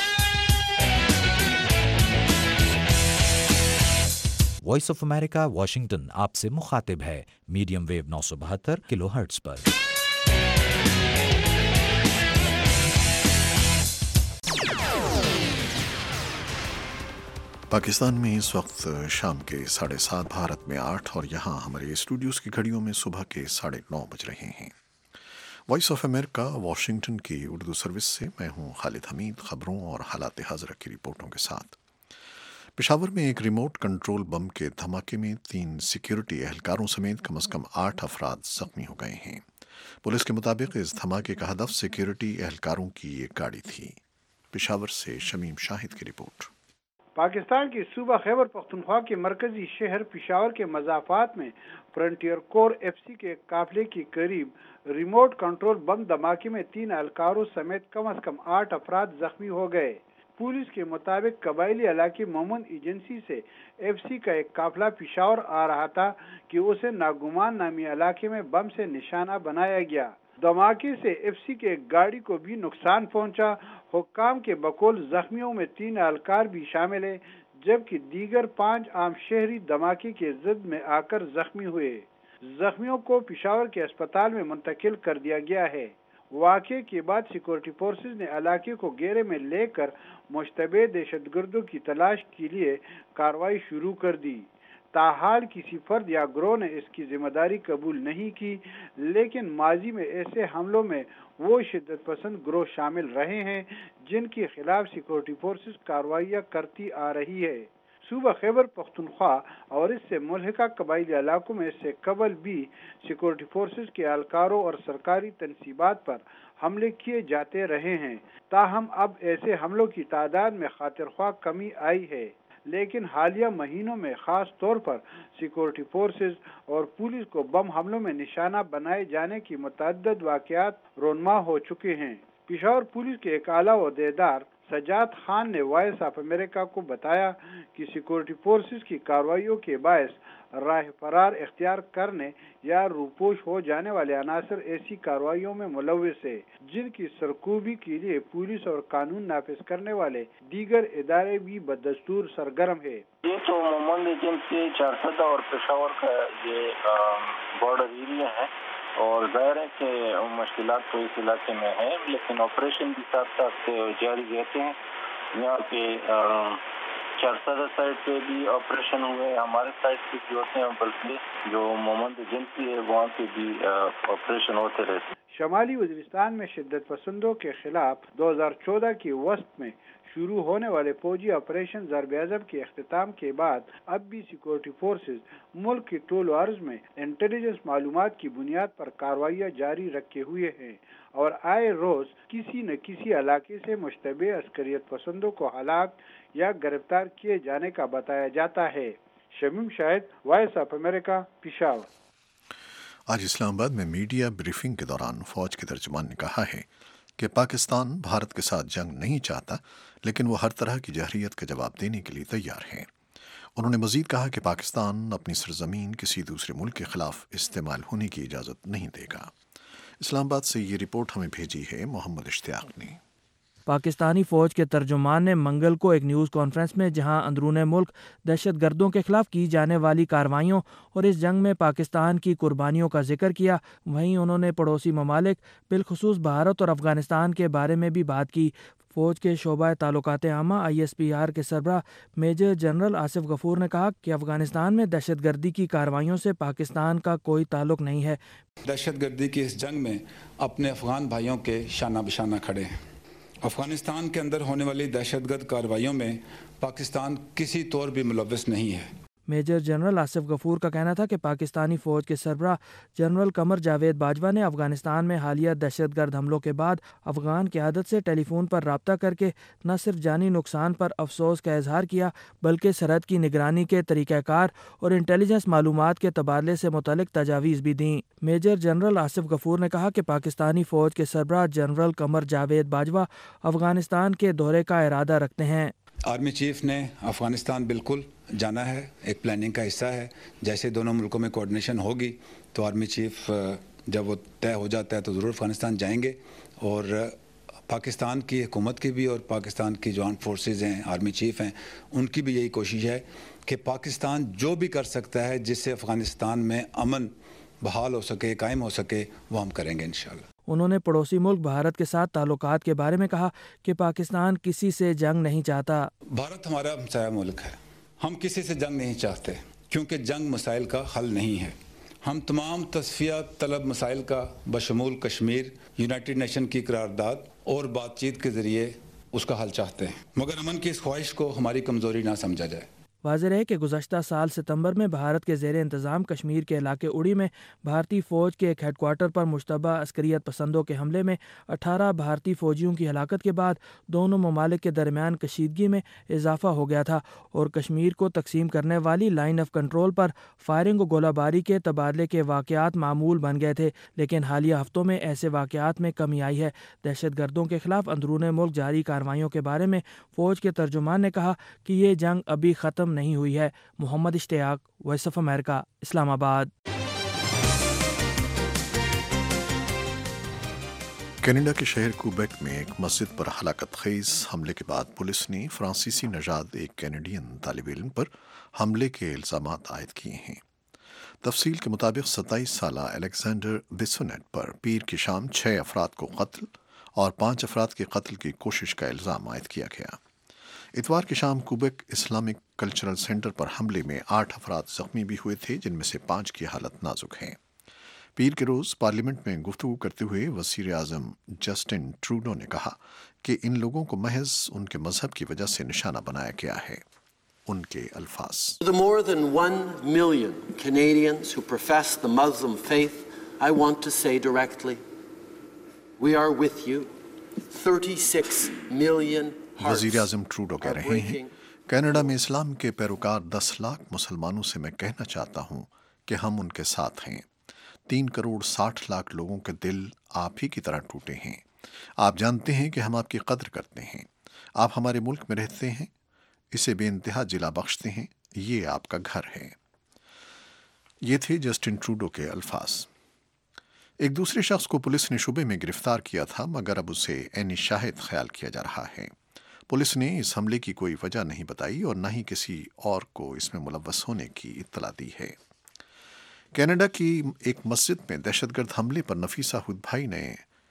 C: Voice of America Washington आपसे मुखातिब है मीडियम वेव 972 किलोहर्ट्ज़ पर।
A: पाकिस्तान में इस वक्त शाम के 7:30, भारत में 8 और यहाँ हमारे स्टूडियोज़ की घड़ियों में सुबह के 9:30 बज रहे हैं। वॉइस ऑफ अमेरिका वाशिंगटन की उर्दू सर्विस से मैं हूँ खालिद हमीद, खबरों और हालात हाज़िरा की रिपोर्टों के साथ। पेशावर में एक रिमोट कंट्रोल बम के धमाके में 3 सिक्योरिटी एहलकारों समेत कम से कम 8 अफराद जख्मी हो गए हैं। पुलिस के मुताबिक इस धमाके का हदफ सिक्योरिटी एहलकारों की एक गाड़ी थी। पेशावर से शमीम शाहिद की रिपोर्ट।
D: पाकिस्तान की सूबा खैबर पख्तूनख्वा के मरकजी शहर पेशावर के मज़ाफ़ात में फ्रंटियर कोर FC के काफिले के करीब रिमोट कंट्रोल बम धमाके में 3 एहलकारों समेत कम से कम 8 अफराद जख्मी हो गए। पुलिस के मुताबिक कबायली इलाके मोमन एजेंसी से FC का एक काफिला पेशावर आ रहा था कि उसे नागुमान नामी इलाके में बम से निशाना बनाया गया। धमाके से FC के एक गाड़ी को भी नुकसान पहुंचा। हुक्काम के बकौल जख्मियों में 3 एहलकार भी शामिल है, जबकि दीगर 5 आम शहरी धमाके के जद में आकर जख्मी हुए। जख्मियों को पेशावर के अस्पताल में मुंतकिल कर दिया गया है। वाक़े के बाद सिक्योरिटी फोर्सेज ने इलाके को घेरे में लेकर मुश्तबे दहशतगर्दों की तलाश के लिए कार्रवाई शुरू कर दी। ताहाल किसी फर्द या ग्रोह ने इसकी जिम्मेदारी कबूल नहीं की, लेकिन माजी में ऐसे हमलों में वो शिद्दत पसंद ग्रोह शामिल रहे हैं जिनके खिलाफ सिक्योरिटी फोर्सेज कार्रवाइयाँ करती आ रही है। सूबा खैबर पख्तूनख्वा और इससे मुल्हिका कबायली इलाकों में इससे कबल भी सिक्योरिटी फोर्सेज के एहलकारों और सरकारी तनसीबात पर हमले किए जाते रहे हैं। ताहम अब ऐसे हमलों की तादाद में खातिरख्वाह कमी आई है, लेकिन हालिया महीनों में खास तौर पर सिक्योरिटी फोर्सेज और पुलिस को बम हमलों में निशाना बनाए जाने की मुतअद्दिद वाक़यात रोनमा हो चुके हैं। पेशावर पुलिस के एक आला ओहदेदार सजाद खान ने वॉइस ऑफ अमेरिका को बताया कि सिक्योरिटी फोर्सेज की कार्रवाइयों के बायस राह फरार इख्तियार करने या रूपोश हो जाने वाले अनासर ऐसी कार्रवाइयों में मुलव्विस है, जिनकी सरकूबी के लिए पुलिस और कानून नाफिज करने वाले दीगर इदारे भी बदस्तूर सरगर्म है।
U: ये तो मोमन एजेंसी 400 और पेशावर का ये बॉर्डर एरिया है और जाहिर है कि मुश्किलात तो इस इलाके में है, लेकिन ऑपरेशन भी साथ साथ जारी रहते हैं। यहाँ पे 400 साइड पे भी ऑपरेशन हुए, हमारे साइड पे भी होते हैं, बल्कि जो मोमन एजेंसी है वहाँ पे भी ऑपरेशन होते रहते हैं।
D: शमाली वज़ीरिस्तान में शिद्दत पसंदों के खिलाफ 2014 की वस्त में शुरू होने वाले फौजी ऑपरेशन ज़र्ब-ए-अज़ब के अख्तिताम के बाद अब भी सिक्योरिटी फोर्सेज मुल्क के टोल अर्ज में इंटेलिजेंस मालूमात की बुनियाद पर कार्रवाइयाँ जारी रखे हुए हैं और आए रोज किसी न किसी इलाके से मुश्तबे अस्करियत पसंदों को हलाक या गिरफ्तार किए जाने का बताया जाता है। Shamim Shahid, voice of America, Peshawar.
A: आज इस्लामाबाद में मीडिया ब्रीफिंग के दौरान फौज के तर्जुमान ने कहा है कि पाकिस्तान भारत के साथ जंग नहीं चाहता, लेकिन वो हर तरह की जहरियत का जवाब देने के लिए तैयार है। उन्होंने मजीद कहा कि पाकिस्तान अपनी सरजमीन किसी दूसरे मुल्क के खिलाफ इस्तेमाल होने की इजाज़त नहीं देगा। इस्लामाबाद से ये रिपोर्ट हमें भेजी है मोहम्मद इश्तियाक ने।
B: पाकिस्तानी फ़ौज के तर्जुमान ने मंगल को एक न्यूज़ कॉन्फ्रेंस में जहां अंदरून मुल्क दहशतगर्दों के खिलाफ की जाने वाली कार्रवाइयों और इस जंग में पाकिस्तान की कुर्बानियों का जिक्र किया, वहीं उन्होंने पड़ोसी ममालिक बिलखुसूस भारत और अफ़गानिस्तान के बारे में भी बात की। फ़ौज के शोबा ताल्लुकात आमा ISPR के सरबराह मेजर जनरल आसिफ गफूर ने कहा कि अफ़गानिस्तान में दहशतगर्दी की कार्रवाइयों से पाकिस्तान का कोई ताल्लुक नहीं है।
E: दहशतगर्दी की इस जंग में अपने अफ़गान भाइयों के शाना बिशाना खड़े हैं। अफ़गानिस्तान के अंदर होने वाली दहशतगर्द कार्रवाइयों में पाकिस्तान किसी तौर भी मुलव्वस नहीं है।
B: मेजर जनरल आसिफ गफूर का कहना था कि पाकिस्तानी फ़ौज के सरबराह जनरल कमर जावेद बाजवा ने अफ़गानिस्तान में हालिया दहशतगर्द हमलों के बाद अफ़गान क़यादत से टेलीफोन पर रब्ता करके न सिर्फ जानी नुकसान पर अफसोस का इजहार किया, बल्कि सरहद की निगरानी के तरीक़ाकार और इंटेलिजेंस मालूमात के तबादले से मुतल्लिक़ तजावीज़ भी दी। मेजर जनरल आसिफ गफूर ने कहा कि पाकिस्तानी फ़ौज के सरबराह जनरल कमर जावेद बाजवा अफ़गानिस्तान के दौरे का इरादा रखते हैं।
E: आर्मी चीफ ने अफ़गानिस्तान बिल्कुल जाना है, एक प्लानिंग का हिस्सा है। जैसे दोनों मुल्कों में कोऑर्डिनेशन होगी तो आर्मी चीफ जब वो तय हो जाता है तो ज़रूर अफ़गानिस्तान जाएंगे اور پاکستان کی حکومت کی بھی اور پاکستان کی جو آرمڈ فورسز ہیں، آرمی چیف ہیں، ان کی بھی یہی کوشش ہے کہ پاکستان جو بھی کر سکتا ہے جس سے افغانستان میں امن بحال ہو سکے، قائم ہو سکے، وہ ہم کریں گے انشاءاللہ۔
B: انہوں نے پڑوسی ملک بھارت کے ساتھ تعلقات کے بارے میں کہا کہ پاکستان کسی سے جنگ نہیں چاہتا۔
E: بھارت ہمارا ہمسایہ ملک ہے، ہم کسی سے جنگ نہیں چاہتے کیونکہ جنگ مسائل کا حل نہیں ہے۔ ہم تمام تصفیہ طلب مسائل کا بشمول کشمیر یونائٹڈ نیشن کی قرارداد اور بات چیت کے ذریعے اس کا حل چاہتے ہیں، مگر امن کی اس خواہش کو ہماری کمزوری نہ سمجھا جائے۔
B: واضح ہے کہ گزشتہ سال ستمبر میں بھارت کے زیر انتظام کشمیر کے علاقے اڑی میں بھارتی فوج کے ایک ہیڈ کوارٹر پر مشتبہ عسکریت پسندوں کے حملے میں 18 بھارتی فوجیوں کی ہلاکت کے بعد دونوں ممالک کے درمیان کشیدگی میں اضافہ ہو گیا تھا اور کشمیر کو تقسیم کرنے والی لائن آف کنٹرول پر فائرنگ و گولہ باری کے تبادلے کے واقعات معمول بن گئے تھے، لیکن حالیہ ہفتوں میں ایسے واقعات میں کمی آئی ہے۔ دہشت گردوں کے خلاف اندرون ملک جاری کارروائیوں کے بارے میں فوج کے ترجمان نے کہا کہ یہ جنگ ابھی ختم نہیں ہوئی ہے۔ محمد اشتیاق، وائس آف امریکہ، اسلام آباد۔
A: کینیڈا کے شہر کوبیک میں ایک مسجد پر ہلاکت خیز حملے کے بعد پولیس نے فرانسیسی نژاد ایک کینیڈین طالب علم پر حملے کے الزامات عائد کیے ہیں۔ تفصیل کے مطابق 27 سالہ الیگزینڈر بسونیٹ پر پیر کی شام 6 افراد کو قتل اور 5 افراد کے قتل کی کوشش کا الزام عائد کیا گیا۔ اتوار کی شام کوبیک اسلامک کلچرل سینٹر پر حملے میں 8 افراد زخمی بھی ہوئے تھے، جن میں سے 5 کی حالت نازک ہے۔ پیر کے روز پارلیمنٹ میں گفتگو کرتے ہوئے وزیر اعظم جسٹن ٹروڈو نے کہا کہ ان لوگوں کو محض ان کے مذہب کی وجہ سے نشانہ بنایا گیا ہے۔ ان کے الفاظ:
F: To the more than 1 million Canadians who profess the Muslim faith, I want to say directly, we are with you. 36 million
A: وزیر اعظم ٹروڈو کہہ رہے ہیں، کینیڈا میں اسلام کے پیروکار 10 لاکھ مسلمانوں سے میں کہنا چاہتا ہوں کہ ہم ان کے ساتھ ہیں۔ 3 کروڑ 60 لاکھ لوگوں کے دل آپ ہی کی طرح ٹوٹے ہیں۔ آپ جانتے ہیں کہ ہم آپ کی قدر کرتے ہیں۔ آپ ہمارے ملک میں رہتے ہیں، اسے بے انتہا جلا بخشتے ہیں، یہ آپ کا گھر ہے۔ یہ تھے جسٹن ٹروڈو کے الفاظ۔ ایک دوسرے شخص کو پولیس نے شبے میں گرفتار کیا تھا، مگر اب اسے عینی شاہد خیال کیا جا رہا ہے۔ پولیس نے اس حملے کی کوئی وجہ نہیں بتائی اور نہ ہی کسی اور کو اس میں ملوث ہونے کی اطلاع دی ہے۔ کینیڈا کی ایک مسجد میں دہشت گرد حملے پر نفیسہ ہد بھائی نے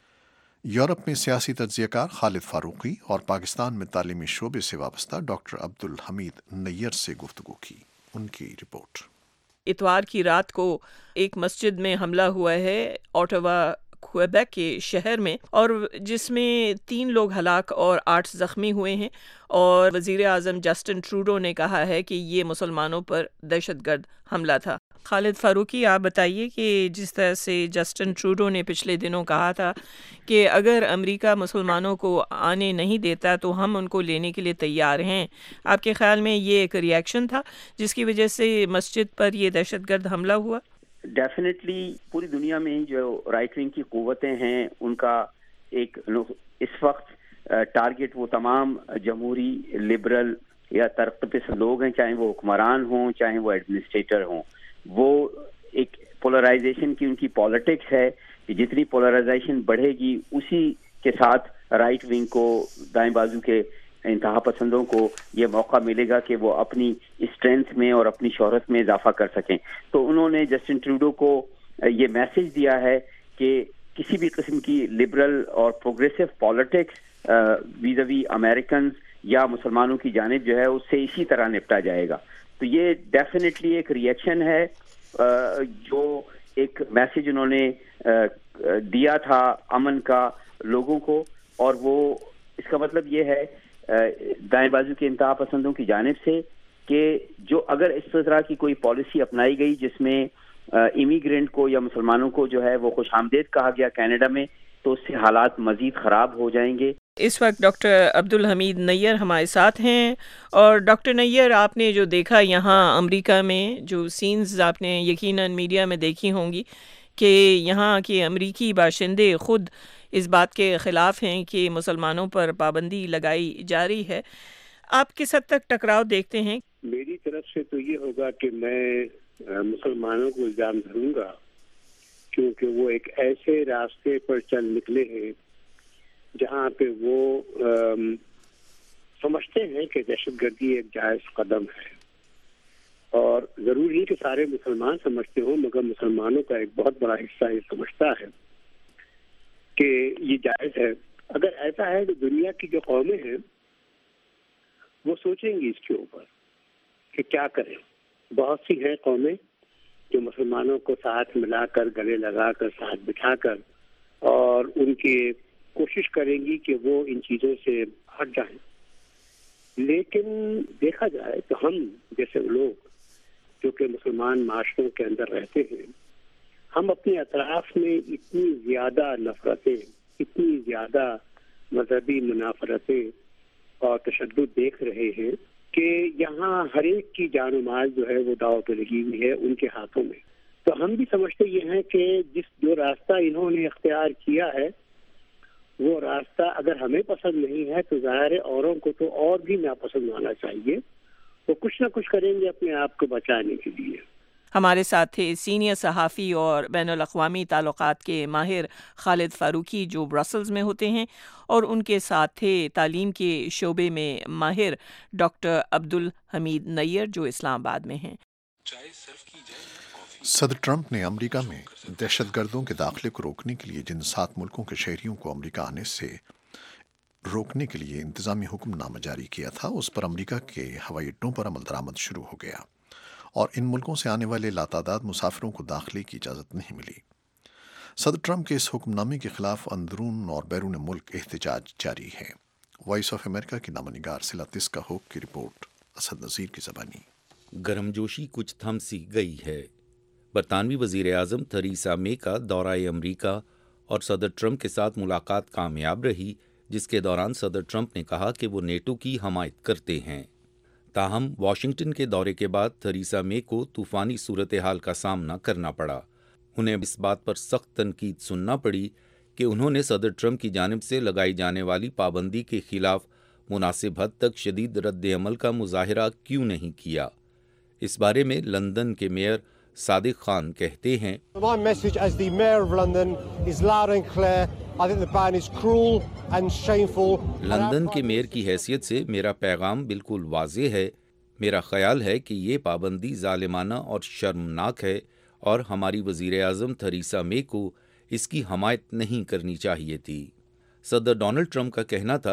A: یورپ میں سیاسی تجزیہ کار خالد فاروقی اور پاکستان میں تعلیمی شعبے سے وابستہ ڈاکٹر عبدالحمید نیر سے گفتگو کی۔ ان کی رپورٹ۔
V: اتوار کی رات کو ایک مسجد میں حملہ ہوا ہے اوٹاوا کویبیک کے شہر میں، اور جس میں 3 لوگ ہلاک اور 8 زخمی ہوئے ہیں، اور وزیر اعظم جسٹن ٹروڈو نے کہا ہے کہ یہ مسلمانوں پر دہشت گرد حملہ تھا۔ خالد فاروقی، آپ بتائیے کہ جس طرح سے جسٹن ٹروڈو نے پچھلے دنوں کہا تھا کہ اگر امریکہ مسلمانوں کو آنے نہیں دیتا تو ہم ان کو لینے کے لیے تیار ہیں، آپ کے خیال میں یہ ایک ری ایکشن تھا جس کی وجہ سے مسجد پر یہ دہشت گرد حملہ ہوا؟
W: ڈیفینیٹلی پوری دنیا میں جو رائٹ ونگ کی قوتیں ہیں ان کا ایک اس وقت ٹارگٹ وہ تمام جمہوری، لبرل یا ترقی پسند لوگ ہیں، چاہے وہ حکمران ہوں چاہے وہ ایڈمنسٹریٹر ہوں۔ وہ ایک پولرائزیشن کی ان کی پالیٹکس ہے کہ جتنی پولرائزیشن بڑھے گی اسی کے ساتھ رائٹ ونگ کو، دائیں بازو کے انتہا پسندوں کو یہ موقع ملے گا کہ وہ اپنی اسٹرینتھ میں اور اپنی شہرت میں اضافہ کر سکیں۔ تو انہوں نے جسٹن ٹروڈو کو یہ میسج دیا ہے کہ کسی بھی قسم کی لبرل اور پروگریسو پالیٹکس ویزاوی امریکنز یا مسلمانوں کی جانب جو ہے اس سے اسی طرح نپٹا جائے گا۔ تو یہ ڈیفینیٹلی ایک ری ایکشن ہے، جو ایک میسج انہوں نے دیا تھا امن کا لوگوں کو، اور وہ اس کا مطلب یہ ہے دائیں بازو کے انتہا پسندوں کی جانب سے کہ جو اگر اس طرح کی کوئی پالیسی اپنائی گئی جس میں امیگرینٹ کو یا مسلمانوں کو جو ہے وہ خوش آمدید کہا گیا کینیڈا میں، تو اس سے حالات مزید خراب ہو جائیں گے۔
V: اس وقت ڈاکٹر عبدالحمید نیر ہمارے ساتھ ہیں، اور ڈاکٹر نیر، آپ نے جو دیکھا یہاں امریکہ میں، جو سینز آپ نے یقیناً میڈیا میں دیکھی ہوں گی کہ یہاں کے امریکی باشندے خود اس بات کے خلاف ہیں کہ مسلمانوں پر پابندی لگائی جا رہی ہے، آپ کس حد تک ٹکراؤ دیکھتے ہیں؟
X: میری طرف سے تو یہ ہوگا کہ میں مسلمانوں کو الزام دھروں گا، کیونکہ وہ ایک ایسے راستے پر چل نکلے ہیں جہاں پہ وہ سمجھتے ہیں کہ دہشت گردی ایک جائز قدم ہے، اور ضروری ہے کہ سارے مسلمان سمجھتے ہوں، مگر مسلمانوں کا ایک بہت بڑا حصہ یہ سمجھتا ہے کہ یہ جائز ہے۔ اگر ایسا ہے تو دنیا کی جو قومیں ہیں وہ سوچیں گی اس کے اوپر کہ کیا کریں۔ بہت سی ہیں قومیں جو مسلمانوں کو ساتھ ملا کر، گلے لگا کر، ساتھ بٹھا کر، اور ان کی کوشش کریں گی کہ وہ ان چیزوں سے ہٹ جائیں۔ لیکن دیکھا جائے تو ہم جیسے لوگ جو کہ مسلمان معاشروں کے اندر رہتے ہیں، ہم اپنے اطراف میں اتنی زیادہ نفرتیں، اتنی زیادہ مذہبی منافرتیں اور تشدد دیکھ رہے ہیں کہ یہاں ہر ایک کی جان و مال جو ہے وہ داؤ پہ لگی ہوئی ہے ان کے ہاتھوں میں۔ تو ہم بھی سمجھتے یہ ہیں کہ جو راستہ انہوں نے اختیار کیا ہے وہ راستہ اگر ہمیں پسند نہیں ہے تو ظاہر ہے اوروں کو تو اور بھی ناپسند ہونا چاہیے، وہ کچھ نہ کچھ کریں گے اپنے آپ کو بچانے کے لیے۔
V: ہمارے ساتھ تھے سینئر صحافی اور بین الاقوامی تعلقات کے ماہر خالد فاروقی جو برسلز میں ہوتے ہیں، اور ان کے ساتھ تھے تعلیم کے شعبے میں ماہر ڈاکٹر عبدالحمید نیر جو اسلام آباد میں ہیں۔
A: صدر ٹرمپ نے امریکہ میں دہشت گردوں کے داخلے کو روکنے کے لیے جن 7 ملکوں کے شہریوں کو امریکہ آنے سے روکنے کے لیے انتظامی حکم نامہ جاری کیا تھا، اس پر امریکہ کے ہوائی اڈوں پر عمل درآمد شروع ہو گیا اور ان ملکوں سے آنے والے لاتعداد مسافروں کو داخلے کی اجازت نہیں ملی۔ صدر ٹرمپ کے اس حکم نامے کے خلاف اندرون اور بیرون ملک احتجاج جاری ہے۔ وائس آف امریکہ کی نامہ نگار سلا تسکا ہوپ کی رپورٹ، اسد نذیر کی زبانی۔
G: گرم جوشی کچھ تھم سی گئی ہے۔ برطانوی وزیر اعظم تھریسا مے کا دورہ امریکہ اور صدر ٹرمپ کے ساتھ ملاقات کامیاب رہی، جس کے دوران صدر ٹرمپ نے کہا کہ وہ نیٹو کی حمایت کرتے ہیں۔ تاہم واشنگٹن کے دورے کے بعد تھریسا مے کو طوفانی صورتحال کا سامنا کرنا پڑا۔ انہیں اس بات پر سخت تنقید سننا پڑی کہ انہوں نے صدر ٹرمپ کی جانب سے لگائی جانے والی پابندی کے خلاف مناسب حد تک شدید رد عمل کا مظاہرہ کیوں نہیں کیا۔ اس بارے میں لندن کے میئر صادق خان کہتے ہیں،
H: My message as the Mayor of London is loud and clear. I think the ban is cruel and shameful.
G: London کے میئر کی حیثیت سے میرا پیغام بالکل واضح ہے۔ میرا خیال ہے کہ یہ پابندی ظالمانہ اور شرمناک ہے، اور ہماری وزیر اعظم تھریسا مے کو اس کی حمایت نہیں کرنی چاہیے تھی۔ صدر ڈونلڈ ٹرمپ کا کہنا تھا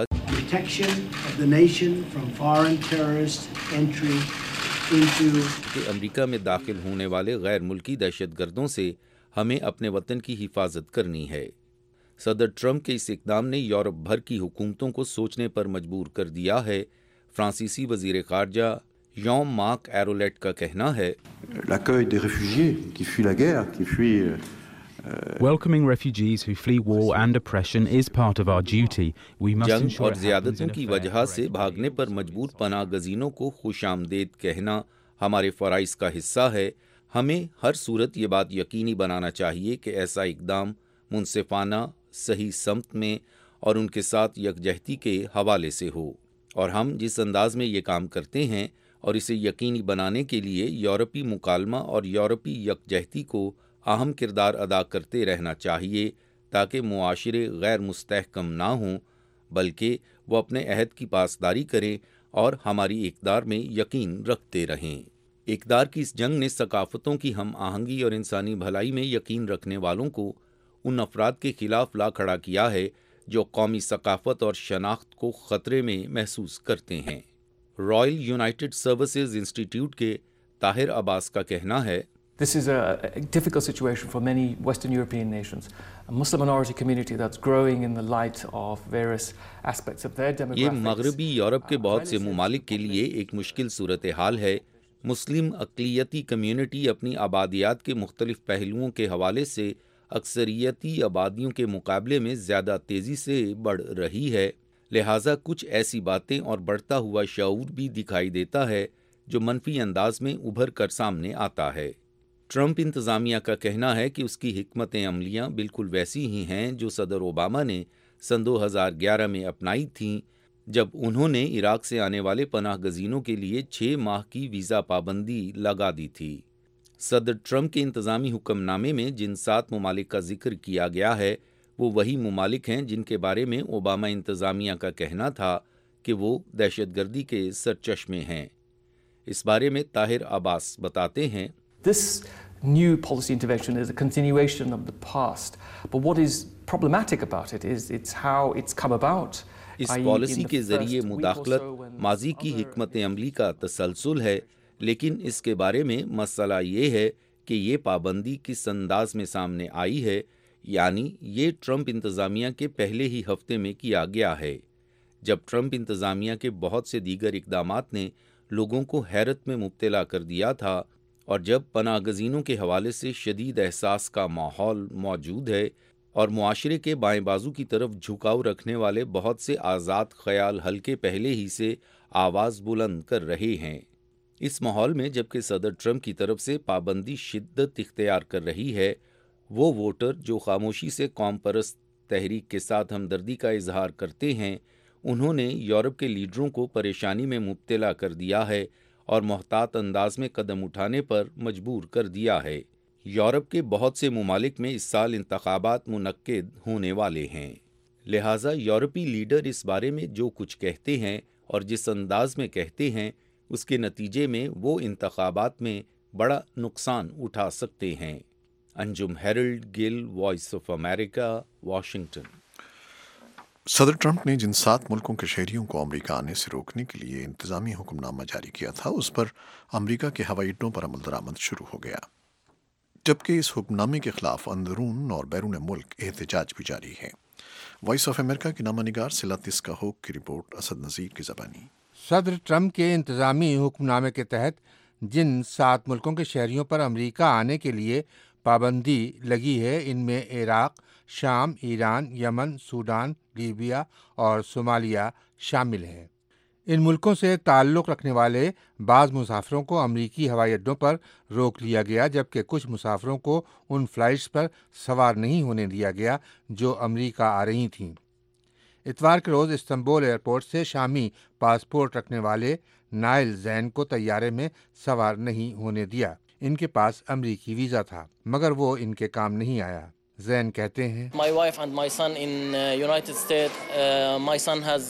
G: کہ امریکہ میں داخل ہونے والے غیر ملکی دہشت گردوں سے ہمیں اپنے وطن کی حفاظت کرنی ہے۔ صدر ٹرمپ کے اس اقدام نے یورپ بھر کی حکومتوں کو سوچنے پر مجبور کر دیا ہے۔ فرانسیسی وزیر خارجہ یوم مارک ایرولیٹ کا کہنا ہے،
I: l'accueil des réfugiés qui fuient la guerre, qui fuient
J: Welcoming refugees who flee war and oppression is part of our duty. We must
G: جنگ
J: ensure
G: اور
J: it happens
G: زیادتوں
J: in a
G: کی
J: fair,
G: وجہ سے
J: correct
G: بھاگنے پر مجبور پناہ گزینوں کو خوش آمدید کہنا ہمارے فرائض کا حصہ ہے۔ ہمیں ہر صورت یہ بات یقینی بنانا چاہیے کہ ایسا اقدام منصفانہ، صحیح سمت میں اور ان کے ساتھ یکجہتی کے حوالے سے ہو، اور ہم جس انداز میں یہ کام کرتے ہیں اور اسے یقینی بنانے کے لیے یورپی مکالمہ اور یورپی یکجہتی کو اہم کردار ادا کرتے رہنا چاہیے، تاکہ معاشرے غیر مستحکم نہ ہوں بلکہ وہ اپنے عہد کی پاسداری کریں اور ہماری اقدار میں یقین رکھتے رہیں۔ اقدار کی اس جنگ نے ثقافتوں کی ہم آہنگی اور انسانی بھلائی میں یقین رکھنے والوں کو ان افراد کے خلاف لا کھڑا کیا ہے جو قومی ثقافت اور شناخت کو خطرے میں محسوس کرتے ہیں۔ رائل یونائٹڈ سروسز انسٹیٹیوٹ کے طاہر عباس کا کہنا ہے،
Y: This is a difficult situation for many Western European nations. A Muslim minority community that's growing in the light of various aspects of their demographics.
G: یہ مغربی یورپ کے بہت سے ممالک کے لیے ایک مشکل صورتحال ہے۔ مسلم اقلیتی کمیونٹی اپنی آبادیات کے مختلف پہلوؤں کے حوالے سے اکثریتی آبادیوں کے مقابلے میں زیادہ تیزی سے بڑھ رہی ہے، لہٰذا کچھ ایسی باتیں اور بڑھتا ہوا شعور بھی دکھائی دیتا ہے جو منفی انداز میں ابھر کر سامنے آتا ہے۔ ٹرمپ انتظامیہ کا کہنا ہے کہ اس کی حکمت عملیاں بالکل ویسی ہی ہیں جو صدر اوباما نے سن 2011 میں اپنائی تھیں، جب انہوں نے عراق سے آنے والے پناہ گزینوں کے لیے 6 ماہ کی ویزا پابندی لگا دی تھی۔ صدر ٹرمپ کے انتظامی حکم نامے میں جن 7 ممالک کا ذکر کیا گیا ہے وہ وہی ممالک ہیں جن کے بارے میں اوباما انتظامیہ کا کہنا تھا کہ وہ دہشت گردی کے سرچشمے ہیں۔ اس بارے میں طاہر عباس بتاتے ہیں،
Y: This new policy intervention is a continuation of the past, but what is problematic about it is it's how it's come about.
G: اس پالیسی کے ذریعے مداخلت ماضی کی حکمت عملی کا تسلسل ہے، لیکن اس کے بارے میں مسئلہ یہ ہے کہ یہ پابندی کس انداز میں سامنے آئی ہے، یعنی یہ ٹرمپ انتظامیہ کے پہلے ہی ہفتے میں کیا گیا ہے، جب ٹرمپ انتظامیہ کے بہت سے دیگر اقدامات نے لوگوں کو حیرت میں مبتلا کر دیا تھا، اور جب پناہ گزینوں کے حوالے سے شدید احساس کا ماحول موجود ہے اور معاشرے کے بائیں بازو کی طرف جھکاؤ رکھنے والے بہت سے آزاد خیال حلقے پہلے ہی سے آواز بلند کر رہے ہیں۔ اس ماحول میں جبکہ صدر ٹرمپ کی طرف سے پابندی شدت اختیار کر رہی ہے، وہ ووٹر جو خاموشی سے قوم پرست تحریک کے ساتھ ہمدردی کا اظہار کرتے ہیں، انہوں نے یورپ کے لیڈروں کو پریشانی میں مبتلا کر دیا ہے اور محتاط انداز میں قدم اٹھانے پر مجبور کر دیا ہے۔ یورپ کے بہت سے ممالک میں اس سال انتخابات منعقد ہونے والے ہیں، لہٰذا یورپی لیڈر اس بارے میں جو کچھ کہتے ہیں اور جس انداز میں کہتے ہیں، اس کے نتیجے میں وہ انتخابات میں بڑا نقصان اٹھا سکتے ہیں۔ Anjum Herald Gill, voice of America, Washington.
A: صدر ٹرمپ نے جن 7 ملکوں کے شہریوں کو امریکہ آنے سے روکنے کے لیے انتظامی حکم نامہ جاری کیا تھا، اس پر امریکہ کے ہوائی اڈوں پر عمل درآمد شروع ہو گیا، جبکہ اس حکم نامے کے خلاف اندرون اور بیرون ملک احتجاج بھی جاری ہے۔ وائس آف امریکہ کی نامہ نگار سلاتس کا ہوک کی رپورٹ، اسد نذیر کی زبانی۔
K: صدر ٹرمپ کے انتظامی حکم نامے کے تحت جن 7 ملکوں کے شہریوں پر امریکہ آنے کے لیے پابندی لگی ہے، ان میں عراق، شام، ایران، یمن، سوڈان، لیبیا اور صومالیہ شامل ہیں۔ ان ملکوں سے تعلق رکھنے والے بعض مسافروں کو امریکی ہوائی اڈوں پر روک لیا گیا، جبکہ کچھ مسافروں کو ان فلائٹس پر سوار نہیں ہونے دیا گیا جو امریکہ آ رہی تھیں۔ اتوار کے روز استنبول ایئرپورٹ سے شامی پاسپورٹ رکھنے والے نائل زین کو طیارے میں سوار نہیں ہونے دیا۔ ان کے پاس امریکی ویزا تھا، مگر وہ ان کے کام نہیں آیا۔ زین کہتے ہیں،
L: My wife and my son in United States. My son has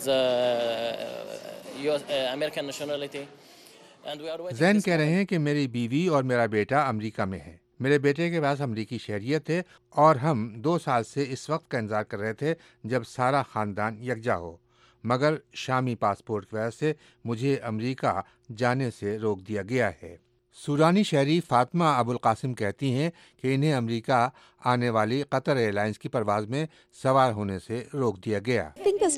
L: American nationality.
K: زین کہہ رہے ہیں کہ میری بیوی اور میرا بیٹا امریکہ میں ہے، میرے بیٹے کے پاس امریکی شہریت ہے، اور ہم 2 سال سے اس وقت کا انتظار کر رہے تھے جب سارا خاندان یکجا ہو، مگر شامی پاسپورٹ کی وجہ سے مجھے امریکہ جانے سے روک دیا گیا ہے۔ سوڈانی شہری فاطمہ ابوالقاسم کہتی ہیں کہ انہیں امریکہ آنے والی قطر ایئر لائنز کی پرواز میں سوار ہونے سے روک دیا گیا۔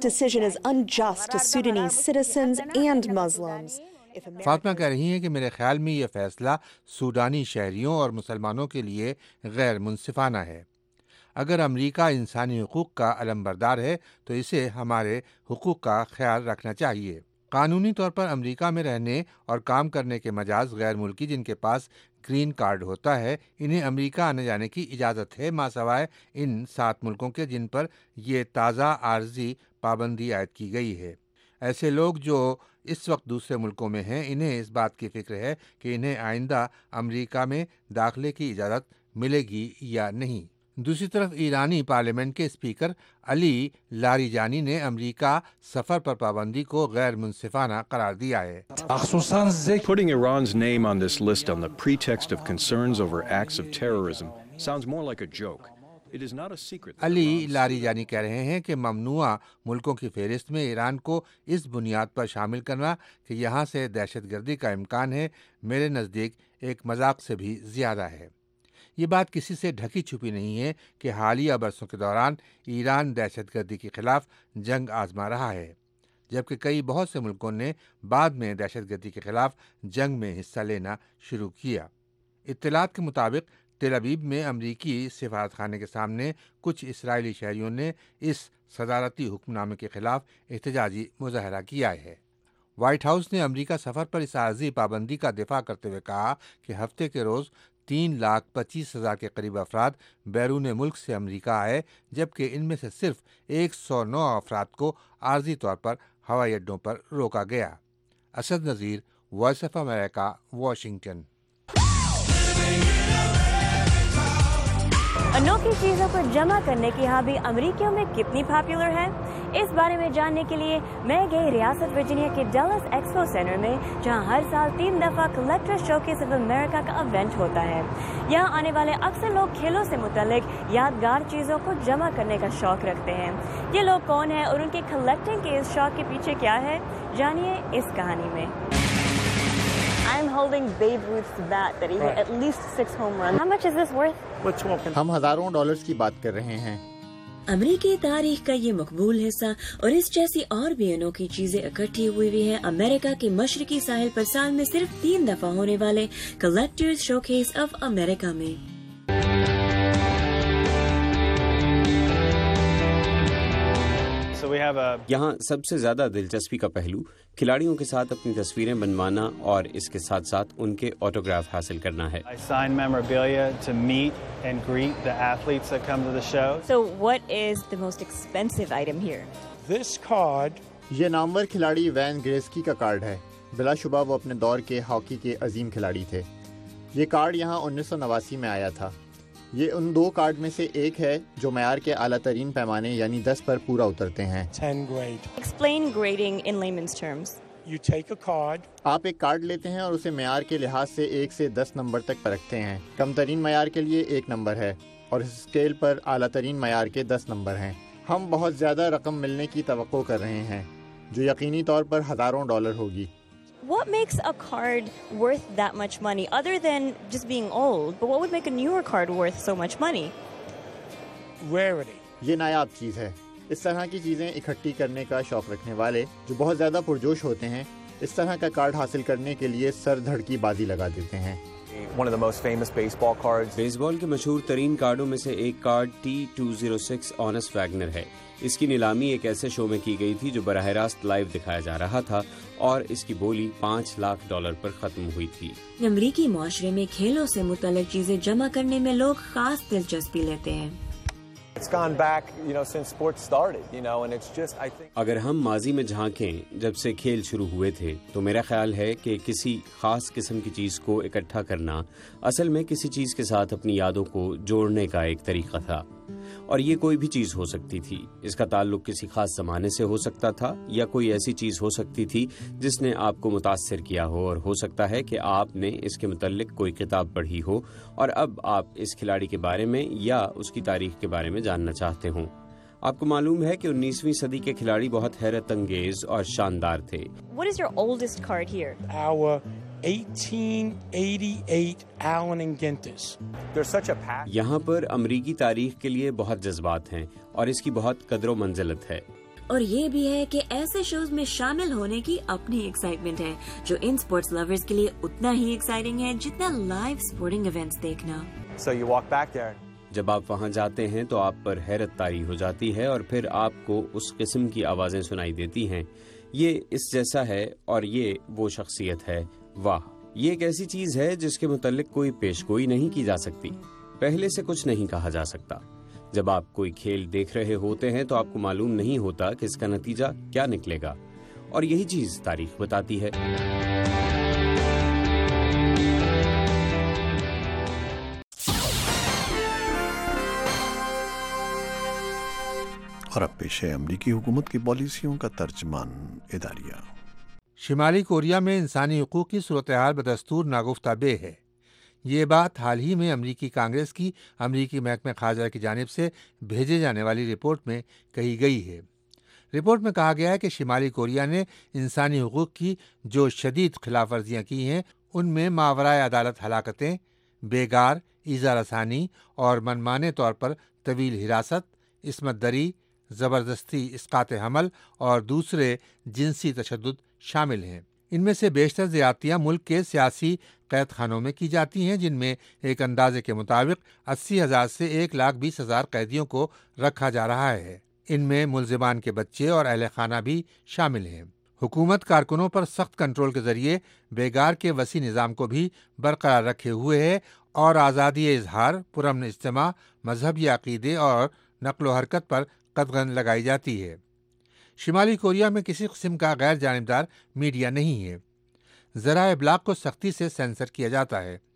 K: فاطمہ کہہ رہی ہیں کہ میرے خیال میں یہ فیصلہ سوڈانی شہریوں اور مسلمانوں کے لیے غیر منصفانہ ہے۔ اگر امریکہ انسانی حقوق کا علمبردار ہے تو اسے ہمارے حقوق کا خیال رکھنا چاہیے۔ قانونی طور پر امریکہ میں رہنے اور کام کرنے کے مجاز غیر ملکی جن کے پاس گرین کارڈ ہوتا ہے، انہیں امریکہ آنے جانے کی اجازت ہے، ماسوائے ان 7 ملکوں کے جن پر یہ تازہ عارضی پابندی عائد کی گئی ہے۔ ایسے لوگ جو اس وقت دوسرے ملکوں میں ہیں، انہیں اس بات کی فکر ہے کہ انہیں آئندہ امریکہ میں داخلے کی اجازت ملے گی یا نہیں۔ دوسری طرف ایرانی پارلیمنٹ کے اسپیکر علی لاریجانی نے امریکہ سفر پر پابندی کو غیر منصفانہ قرار دیا ہے۔
N: Putting Iran's name on this list on the pretext of concerns over acts of terrorism sounds more like a joke. It is not a secret.
K: Ali Larijani کہہ رہے ہیں کہ ممنوعہ ملکوں کی فہرست میں ایران کو اس بنیاد پر شامل کرنا کہ یہاں سے دہشت گردی کا امکان ہے، میرے نزدیک ایک مذاق سے بھی زیادہ ہے۔ یہ بات کسی سے ڈھکی چھپی نہیں ہے کہ حالیہ برسوں کے دوران ایران دہشت گردی کے خلاف جنگ آزما رہا ہے، جبکہ کئی بہت سے ملکوں نے بعد میں دہشت گردی کے خلاف جنگ میں حصہ لینا شروع کیا۔ اطلاعات کے مطابق تل ابیب میں امریکی سفارت خانے کے سامنے کچھ اسرائیلی شہریوں نے اس صدارتی حکم نامے کے خلاف احتجاجی مظاہرہ کیا ہے۔ وائٹ ہاؤس نے امریکہ سفر پر اس عارضی پابندی کا دفاع کرتے ہوئے کہا کہ ہفتے کے روز 3,25,000 کے قریب افراد بیرون ملک سے امریکہ آئے، جبکہ ان میں سے صرف 109 افراد کو عارضی طور پر ہوائی اڈوں پر روکا گیا۔ Asad Nazir, voice of America, Washington.
O: انوکھی چیزوں کو جمع کرنے کی ہابی امریکیوں میں کتنی پاپولر ہے؟ اس بارے میں جاننے کے لیے میں گئی ریاست ورجینیا کے ڈلس ایکسپو سینٹر میں، جہاں ہر سال 3 دفعہ کلیکٹر شوکیس آف امریکہ کا ایونٹ ہوتا ہے۔ یہاں آنے والے اکثر لوگ کھیلوں سے متعلق یادگار چیزوں کو جمع کرنے کا شوق رکھتے ہیں۔ یہ لوگ کون ہیں اور ان کی کلیکٹنگ کے اس شوق کے پیچھے کیا ہے؟ جانیے اس کہانی میں۔ I'm holding Babe Ruth's bat that he hit at least 6 home runs. How much is this worth?
P: ہم ہزاروں ڈالرز کی بات کر رہے ہیں۔
O: امریکی تاریخ کا یہ مقبول حصہ اور اس جیسی اور بھی انوکھی چیزیں اکٹھی ہوئی ہیں امریکہ کے مشرقی ساحل پر سال میں صرف 3 دفعہ ہونے والے کلیکٹرز شوکیس آف امریکہ میں۔
Q: یہاں سب سے زیادہ دلچسپی کا پہلو کھلاڑیوں کے ساتھ اپنی تصویریں بنوانا اور اس کے ساتھ ساتھ ان کے آٹوگراف حاصل کرنا ہے۔
O: So what is the most expensive item here?
P: This card، یہ نامور کھلاڑی وین گریسکی کا کارڈ ہے۔ بلا شبہ وہ اپنے دور کے ہاکی کے عظیم کھلاڑی تھے۔ یہ کارڈ یہاں 1989 میں آیا تھا۔ یہ ان 2 کارڈ میں سے ایک ہے جو معیار کے اعلیٰ ترین پیمانے یعنی 10 پر پورا اترتے ہیں۔
O: 10 grade. Explain grading in layman's terms.
P: You take a card. آپ ایک کارڈ لیتے ہیں اور اسے معیار کے لحاظ سے 1 سے 10 نمبر تک پرکھتے ہیں۔ کم ترین معیار کے لیے 1 نمبر ہے اور اس اسکیل پر اعلیٰ ترین معیار کے 10 نمبر ہیں۔ ہم بہت زیادہ رقم ملنے کی توقع کر رہے ہیں جو یقینی طور پر ہزاروں ڈالر ہوگی۔
O: What makes a card worth that much money other than just being old? But what would make a newer card worth so much money?
P: Rarity. یہ نایاب چیز ہے۔ اس طرح کی چیزیں اکٹھی کرنے کا شوق رکھنے والے جو بہت زیادہ پرجوش ہوتے ہیں اس طرح کا کارڈ حاصل کرنے کے لیے سر دھڑ کی بازی لگا دیتے ہیں۔
Q: One of the most famous baseball cards. بیس بال کے مشہور ترین کارڈوں میں سے ایک کارڈ T206 آنس ویگنر ہے۔ اس کی نیلامی ایک ایسے شو میں کی گئی تھی جو براہ راست لائیو دکھایا جا رہا تھا اور اس کی بولی $5 لاکھ پر ختم ہوئی تھی۔
O: امریکی معاشرے میں کھیلوں سے متعلق چیزیں جمع کرنے میں لوگ خاص دلچسپی لیتے ہیں۔
Q: اگر ہم ماضی میں جھانکیں جب سے کھیل شروع ہوئے تھے تو میرا خیال ہے کہ کسی خاص قسم کی چیز کو اکٹھا کرنا اصل میں کسی چیز کے ساتھ اپنی یادوں کو جوڑنے کا ایک طریقہ تھا، اور یہ کوئی بھی چیز ہو سکتی تھی۔ اس کا تعلق کسی خاص زمانے سے ہو سکتا تھا یا کوئی ایسی چیز ہو سکتی تھی جس نے آپ کو متاثر کیا ہو، اور ہو سکتا ہے کہ آپ نے اس کے متعلق کوئی کتاب پڑھی ہو اور اب آپ اس کھلاڑی کے بارے میں یا اس کی تاریخ کے بارے میں جاننا چاہتے ہوں۔ آپ کو معلوم ہے کہ 19ویں صدی کے کھلاڑی بہت حیرت انگیز اور شاندار تھے۔
O: What is your oldest card here?
P: Our 1888 Allen and Gintis.
Q: یہاں پر امریکی تاریخ کے لیے بہت جذبات ہیں اور اس کی بہت قدر و منزلت ہے۔
O: اور یہ بھی ہے کہ ایسے شوز میں شامل ہونے کی اپنی ایکسائٹمنٹ ہے جو ان سپورٹس لورز کے لیے اتنا ہی ایکسائٹنگ ہے جتنا لائیو سپورٹنگ ایونٹس دیکھنا۔
Q: جب آپ وہاں جاتے ہیں تو آپ پر حیرت طاری ہو جاتی ہے اور پھر آپ کو اس قسم کی آوازیں سنائی دیتی ہیں، یہ اس جیسا ہے اور یہ وہ شخصیت ہے، واہ، یہ ایک ایسی چیز ہے جس کے متعلق کوئی پیش گوئی نہیں کی جا سکتی، پہلے سے کچھ نہیں کہا جا سکتا۔ جب آپ کوئی کھیل دیکھ رہے ہوتے ہیں تو آپ کو معلوم نہیں ہوتا کہ اس کا نتیجہ کیا نکلے گا، اور یہی چیز تاریخ بتاتی ہے۔
A: اور اب پیش ہے امریکی حکومت کی پالیسیوں کا ترجمان اداریہ۔
K: شمالی کوریا میں انسانی حقوق کی صورتحال بدستور ناگفتہ بے ہے۔ یہ بات حال ہی میں امریکی کانگریس کی امریکی محکمہ خارجہ کی جانب سے بھیجے جانے والی رپورٹ میں کہی گئی ہے۔ رپورٹ میں کہا گیا ہے کہ شمالی کوریا نے انسانی حقوق کی جو شدید خلاف ورزیاں کی ہیں ان میں ماورائے عدالت ہلاکتیں، بیگار، ایذا رسانی اور منمانے طور پر طویل حراست، عصمت دری، زبردستی اسقاط حمل اور دوسرے جنسی تشدد شامل ہیں۔ ان میں سے بیشتر زیادتیاں ملک کے سیاسی قید خانوں میں کی جاتی ہیں، جن میں ایک اندازے کے مطابق 80,000 سے 1,20,000 قیدیوں کو رکھا جا رہا ہے۔ ان میں ملزمان کے بچے اور اہل خانہ بھی شامل ہیں۔ حکومت کارکنوں پر سخت کنٹرول کے ذریعے بیگار کے وسیع نظام کو بھی برقرار رکھے ہوئے ہے اور آزادی اظہار، پرامن اجتماع، مذہبی عقیدے اور نقل و حرکت پر قدغن لگائی جاتی ہے۔ شمالی کوریا میں کسی قسم کا غیر جانبدار میڈیا نہیں ہے۔ ذرائع ابلاغ کو سختی سے سینسر کیا جاتا ہے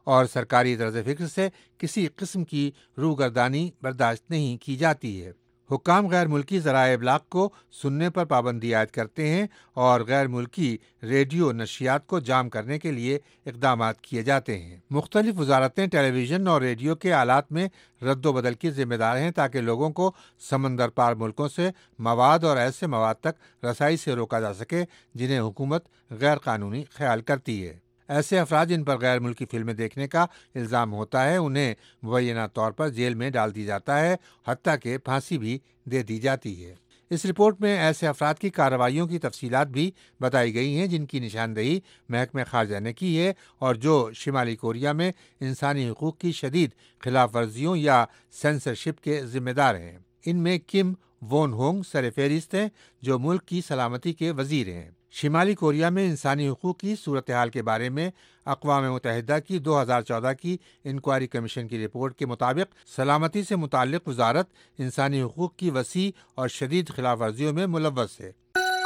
K: اور سرکاری طرز فکر سے کسی قسم کی روگردانی برداشت نہیں کی جاتی ہے۔ حکام غیر ملکی ذرائع ابلاغ کو سننے پر پابندی عائد کرتے ہیں اور غیر ملکی ریڈیو نشریات کو جام کرنے کے لیے اقدامات کیے جاتے ہیں۔ مختلف وزارتیں ٹیلی ویژن اور ریڈیو کے آلات میں رد و بدل کی ذمہ دار ہیں تاکہ لوگوں کو سمندر پار ملکوں سے مواد اور ایسے مواد تک رسائی سے روکا جا سکے جنہیں حکومت غیر قانونی خیال کرتی ہے۔ ایسے افراد جن پر غیر ملکی فلمیں دیکھنے کا الزام ہوتا ہے انہیں مبینہ طور پر جیل میں ڈال دی جاتا ہے، حتیٰ کہ پھانسی بھی دے دی جاتی ہے۔ اس رپورٹ میں ایسے افراد کی کارروائیوں کی تفصیلات بھی بتائی گئی ہیں جن کی نشاندہی محکمہ خارجہ نے کی ہے اور جو شمالی کوریا میں انسانی حقوق کی شدید خلاف ورزیوں یا سینسرشپ کے ذمہ دار ہیں۔ ان میں کم وون ہونگ سر فہرست ہیں جو ملک کی سلامتی کے وزیر ہیں۔ شمالی کوریا میں انسانی حقوق کی صورتحال کے بارے میں اقوام متحدہ کی 2014 کی انکوائری کمیشن کی رپورٹ کے مطابق سلامتی سے متعلق وزارت انسانی حقوق کی وسیع اور شدید خلاف ورزیوں میں ملوث ہے۔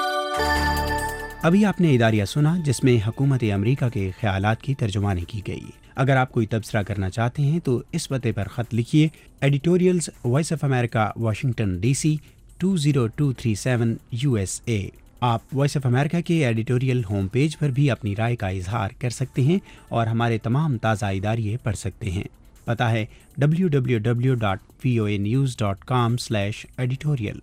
C: ابھی آپ نے اداریہ سنا جس میں حکومت امریکہ کے خیالات کی ترجمانی کی گئی۔ اگر آپ کوئی تبصرہ کرنا چاہتے ہیں تو اس پتے پر خط لکھیے، editorials voice of America, Washington D C 20237 USA۔ آپ وائس آف امریکہ کے ایڈیٹوریل ہوم پیج پر بھی اپنی رائے کا اظہار کر سکتے ہیں اور ہمارے تمام تازہ اداریے پڑھ سکتے ہیں۔ پتہ ہے www.voanews.com/editorial۔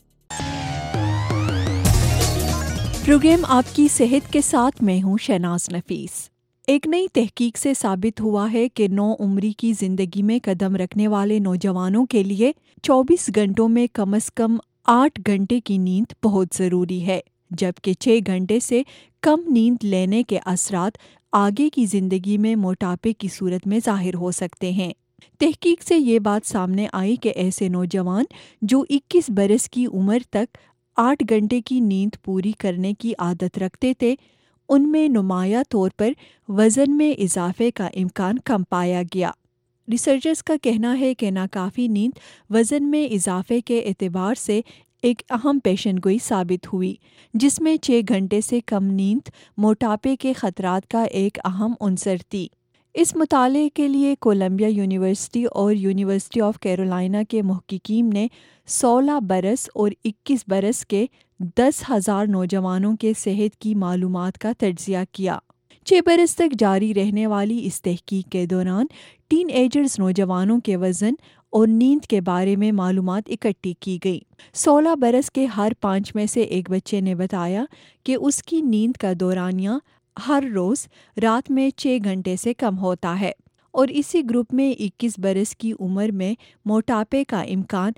M: پروگرام آپ کی صحت کے ساتھ میں ہوں شہناز نفیس۔ ایک نئی تحقیق سے ثابت ہوا ہے کہ نو عمری کی زندگی میں قدم رکھنے والے نوجوانوں کے لیے 24 گھنٹوں میں کم از کم 8 گھنٹے کی نیند بہت ضروری ہے، جبکہ 6 گھنٹے سے کم نیند لینے کے اثرات آگے کی زندگی میں موٹاپے کی صورت میں ظاہر ہو سکتے ہیں۔ تحقیق سے یہ بات سامنے آئی کہ ایسے نوجوان جو 21 برس کی عمر تک 8 گھنٹے کی نیند پوری کرنے کی عادت رکھتے تھے، ان میں نمایاں طور پر وزن میں اضافے کا امکان کم پایا گیا۔ ریسرچرز کا کہنا ہے کہ ناکافی نیند وزن میں اضافے کے اعتبار سے ایک اہم پیشن گوئی ثابت ہوئی، جس میں 6 گھنٹے سے کم نیند موٹاپے کے خطرات کا ایک اہم عنصر تھی۔ اس مطالعے کے لیے کولمبیا یونیورسٹی اور یونیورسٹی آف کیرولائنا کے محققین نے 16 برس اور 21 برس کے 10,000 نوجوانوں کے صحت کی معلومات کا تجزیہ کیا۔ 6 برس تک جاری رہنے والی اس تحقیق کے دوران ٹین ایجرز نوجوانوں کے وزن اور نیند کے بارے میں معلومات اکٹھی کی گئی۔ 16 برس کے ہر 5 میں سے ایک بچے نے بتایا کہ اس کی نیند کا دورانیہ ہر روز رات میں 6 گھنٹے سے کم ہوتا ہے، اور اسی گروپ میں 21 برس کی عمر میں موٹاپے کا امکان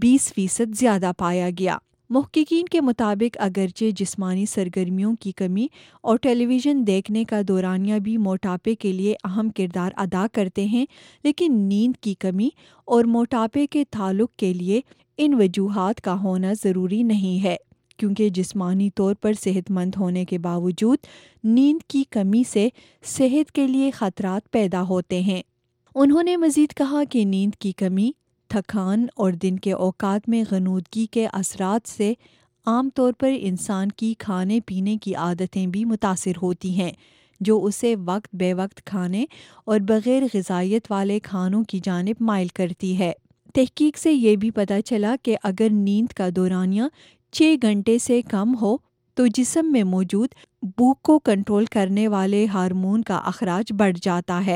M: 20% زیادہ پایا گیا۔ محققین کے مطابق اگرچہ جسمانی سرگرمیوں کی کمی اور ٹیلی ویژن دیکھنے کا دورانیہ بھی موٹاپے کے لیے اہم کردار ادا کرتے ہیں، لیکن نیند کی کمی اور موٹاپے کے تعلق کے لیے ان وجوہات کا ہونا ضروری نہیں ہے، کیونکہ جسمانی طور پر صحت مند ہونے کے باوجود نیند کی کمی سے صحت کے لیے خطرات پیدا ہوتے ہیں۔ انہوں نے مزید کہا کہ نیند کی کمی، تھکان اور دن کے اوقات میں غنودگی کے اثرات سے عام طور پر انسان کی کھانے پینے کی عادتیں بھی متاثر ہوتی ہیں، جو اسے وقت بے وقت کھانے اور بغیر غذائیت والے کھانوں کی جانب مائل کرتی ہے۔ تحقیق سے یہ بھی پتہ چلا کہ اگر نیند کا دورانیہ 6 گھنٹے سے کم ہو تو جسم میں موجود بھوک کو کنٹرول کرنے والے ہارمون کا اخراج بڑھ جاتا ہے،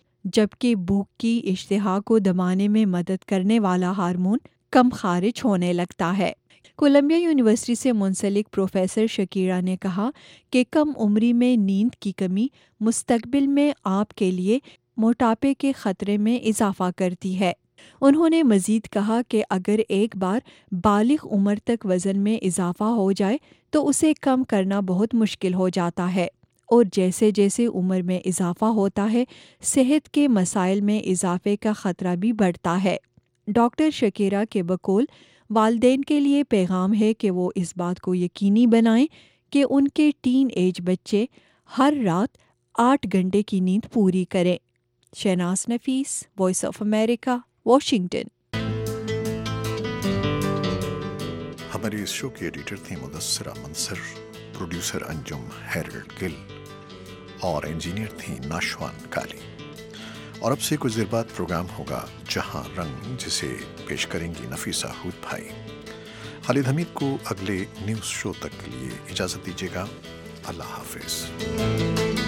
M: جبکہ بھوک کی اشتہا کو دبانے میں مدد کرنے والا ہارمون کم خارج ہونے لگتا ہے۔ کولمبیا یونیورسٹی سے منسلک پروفیسر شکیرا نے کہا کہ کم عمری میں نیند کی کمی مستقبل میں آپ کے لیے موٹاپے کے خطرے میں اضافہ کرتی ہے۔ انہوں نے مزید کہا کہ اگر ایک بار بالغ عمر تک وزن میں اضافہ ہو جائے تو اسے کم کرنا بہت مشکل ہو جاتا ہے، اور جیسے جیسے عمر میں اضافہ ہوتا ہے صحت کے مسائل میں اضافے کا خطرہ بھی بڑھتا ہے۔ ڈاکٹر شکیرا کے بقول والدین کے لیے پیغام ہے کہ وہ اس بات کو یقینی بنائیں کہ ان کے ٹین ایج بچے ہر رات 8 گھنٹے کی نیند پوری کریں۔ Shahnaz Nafees, voice of America, Washington.
A: ہماری اس شو کی ایڈیٹر تھی مدثرہ منصر، پروڈیوسر انجم ہیرلڈ گل اور انجینئر تھی ناشوان کالی۔ اور اب سے کچھ دیر بعد پروگرام ہوگا جہاں رنگ، جسے پیش کریں گی نفیسہ حود بھائی۔ خالد حمید کو اگلے نیوز شو تک کے لیے اجازت دیجیے گا۔ اللہ حافظ۔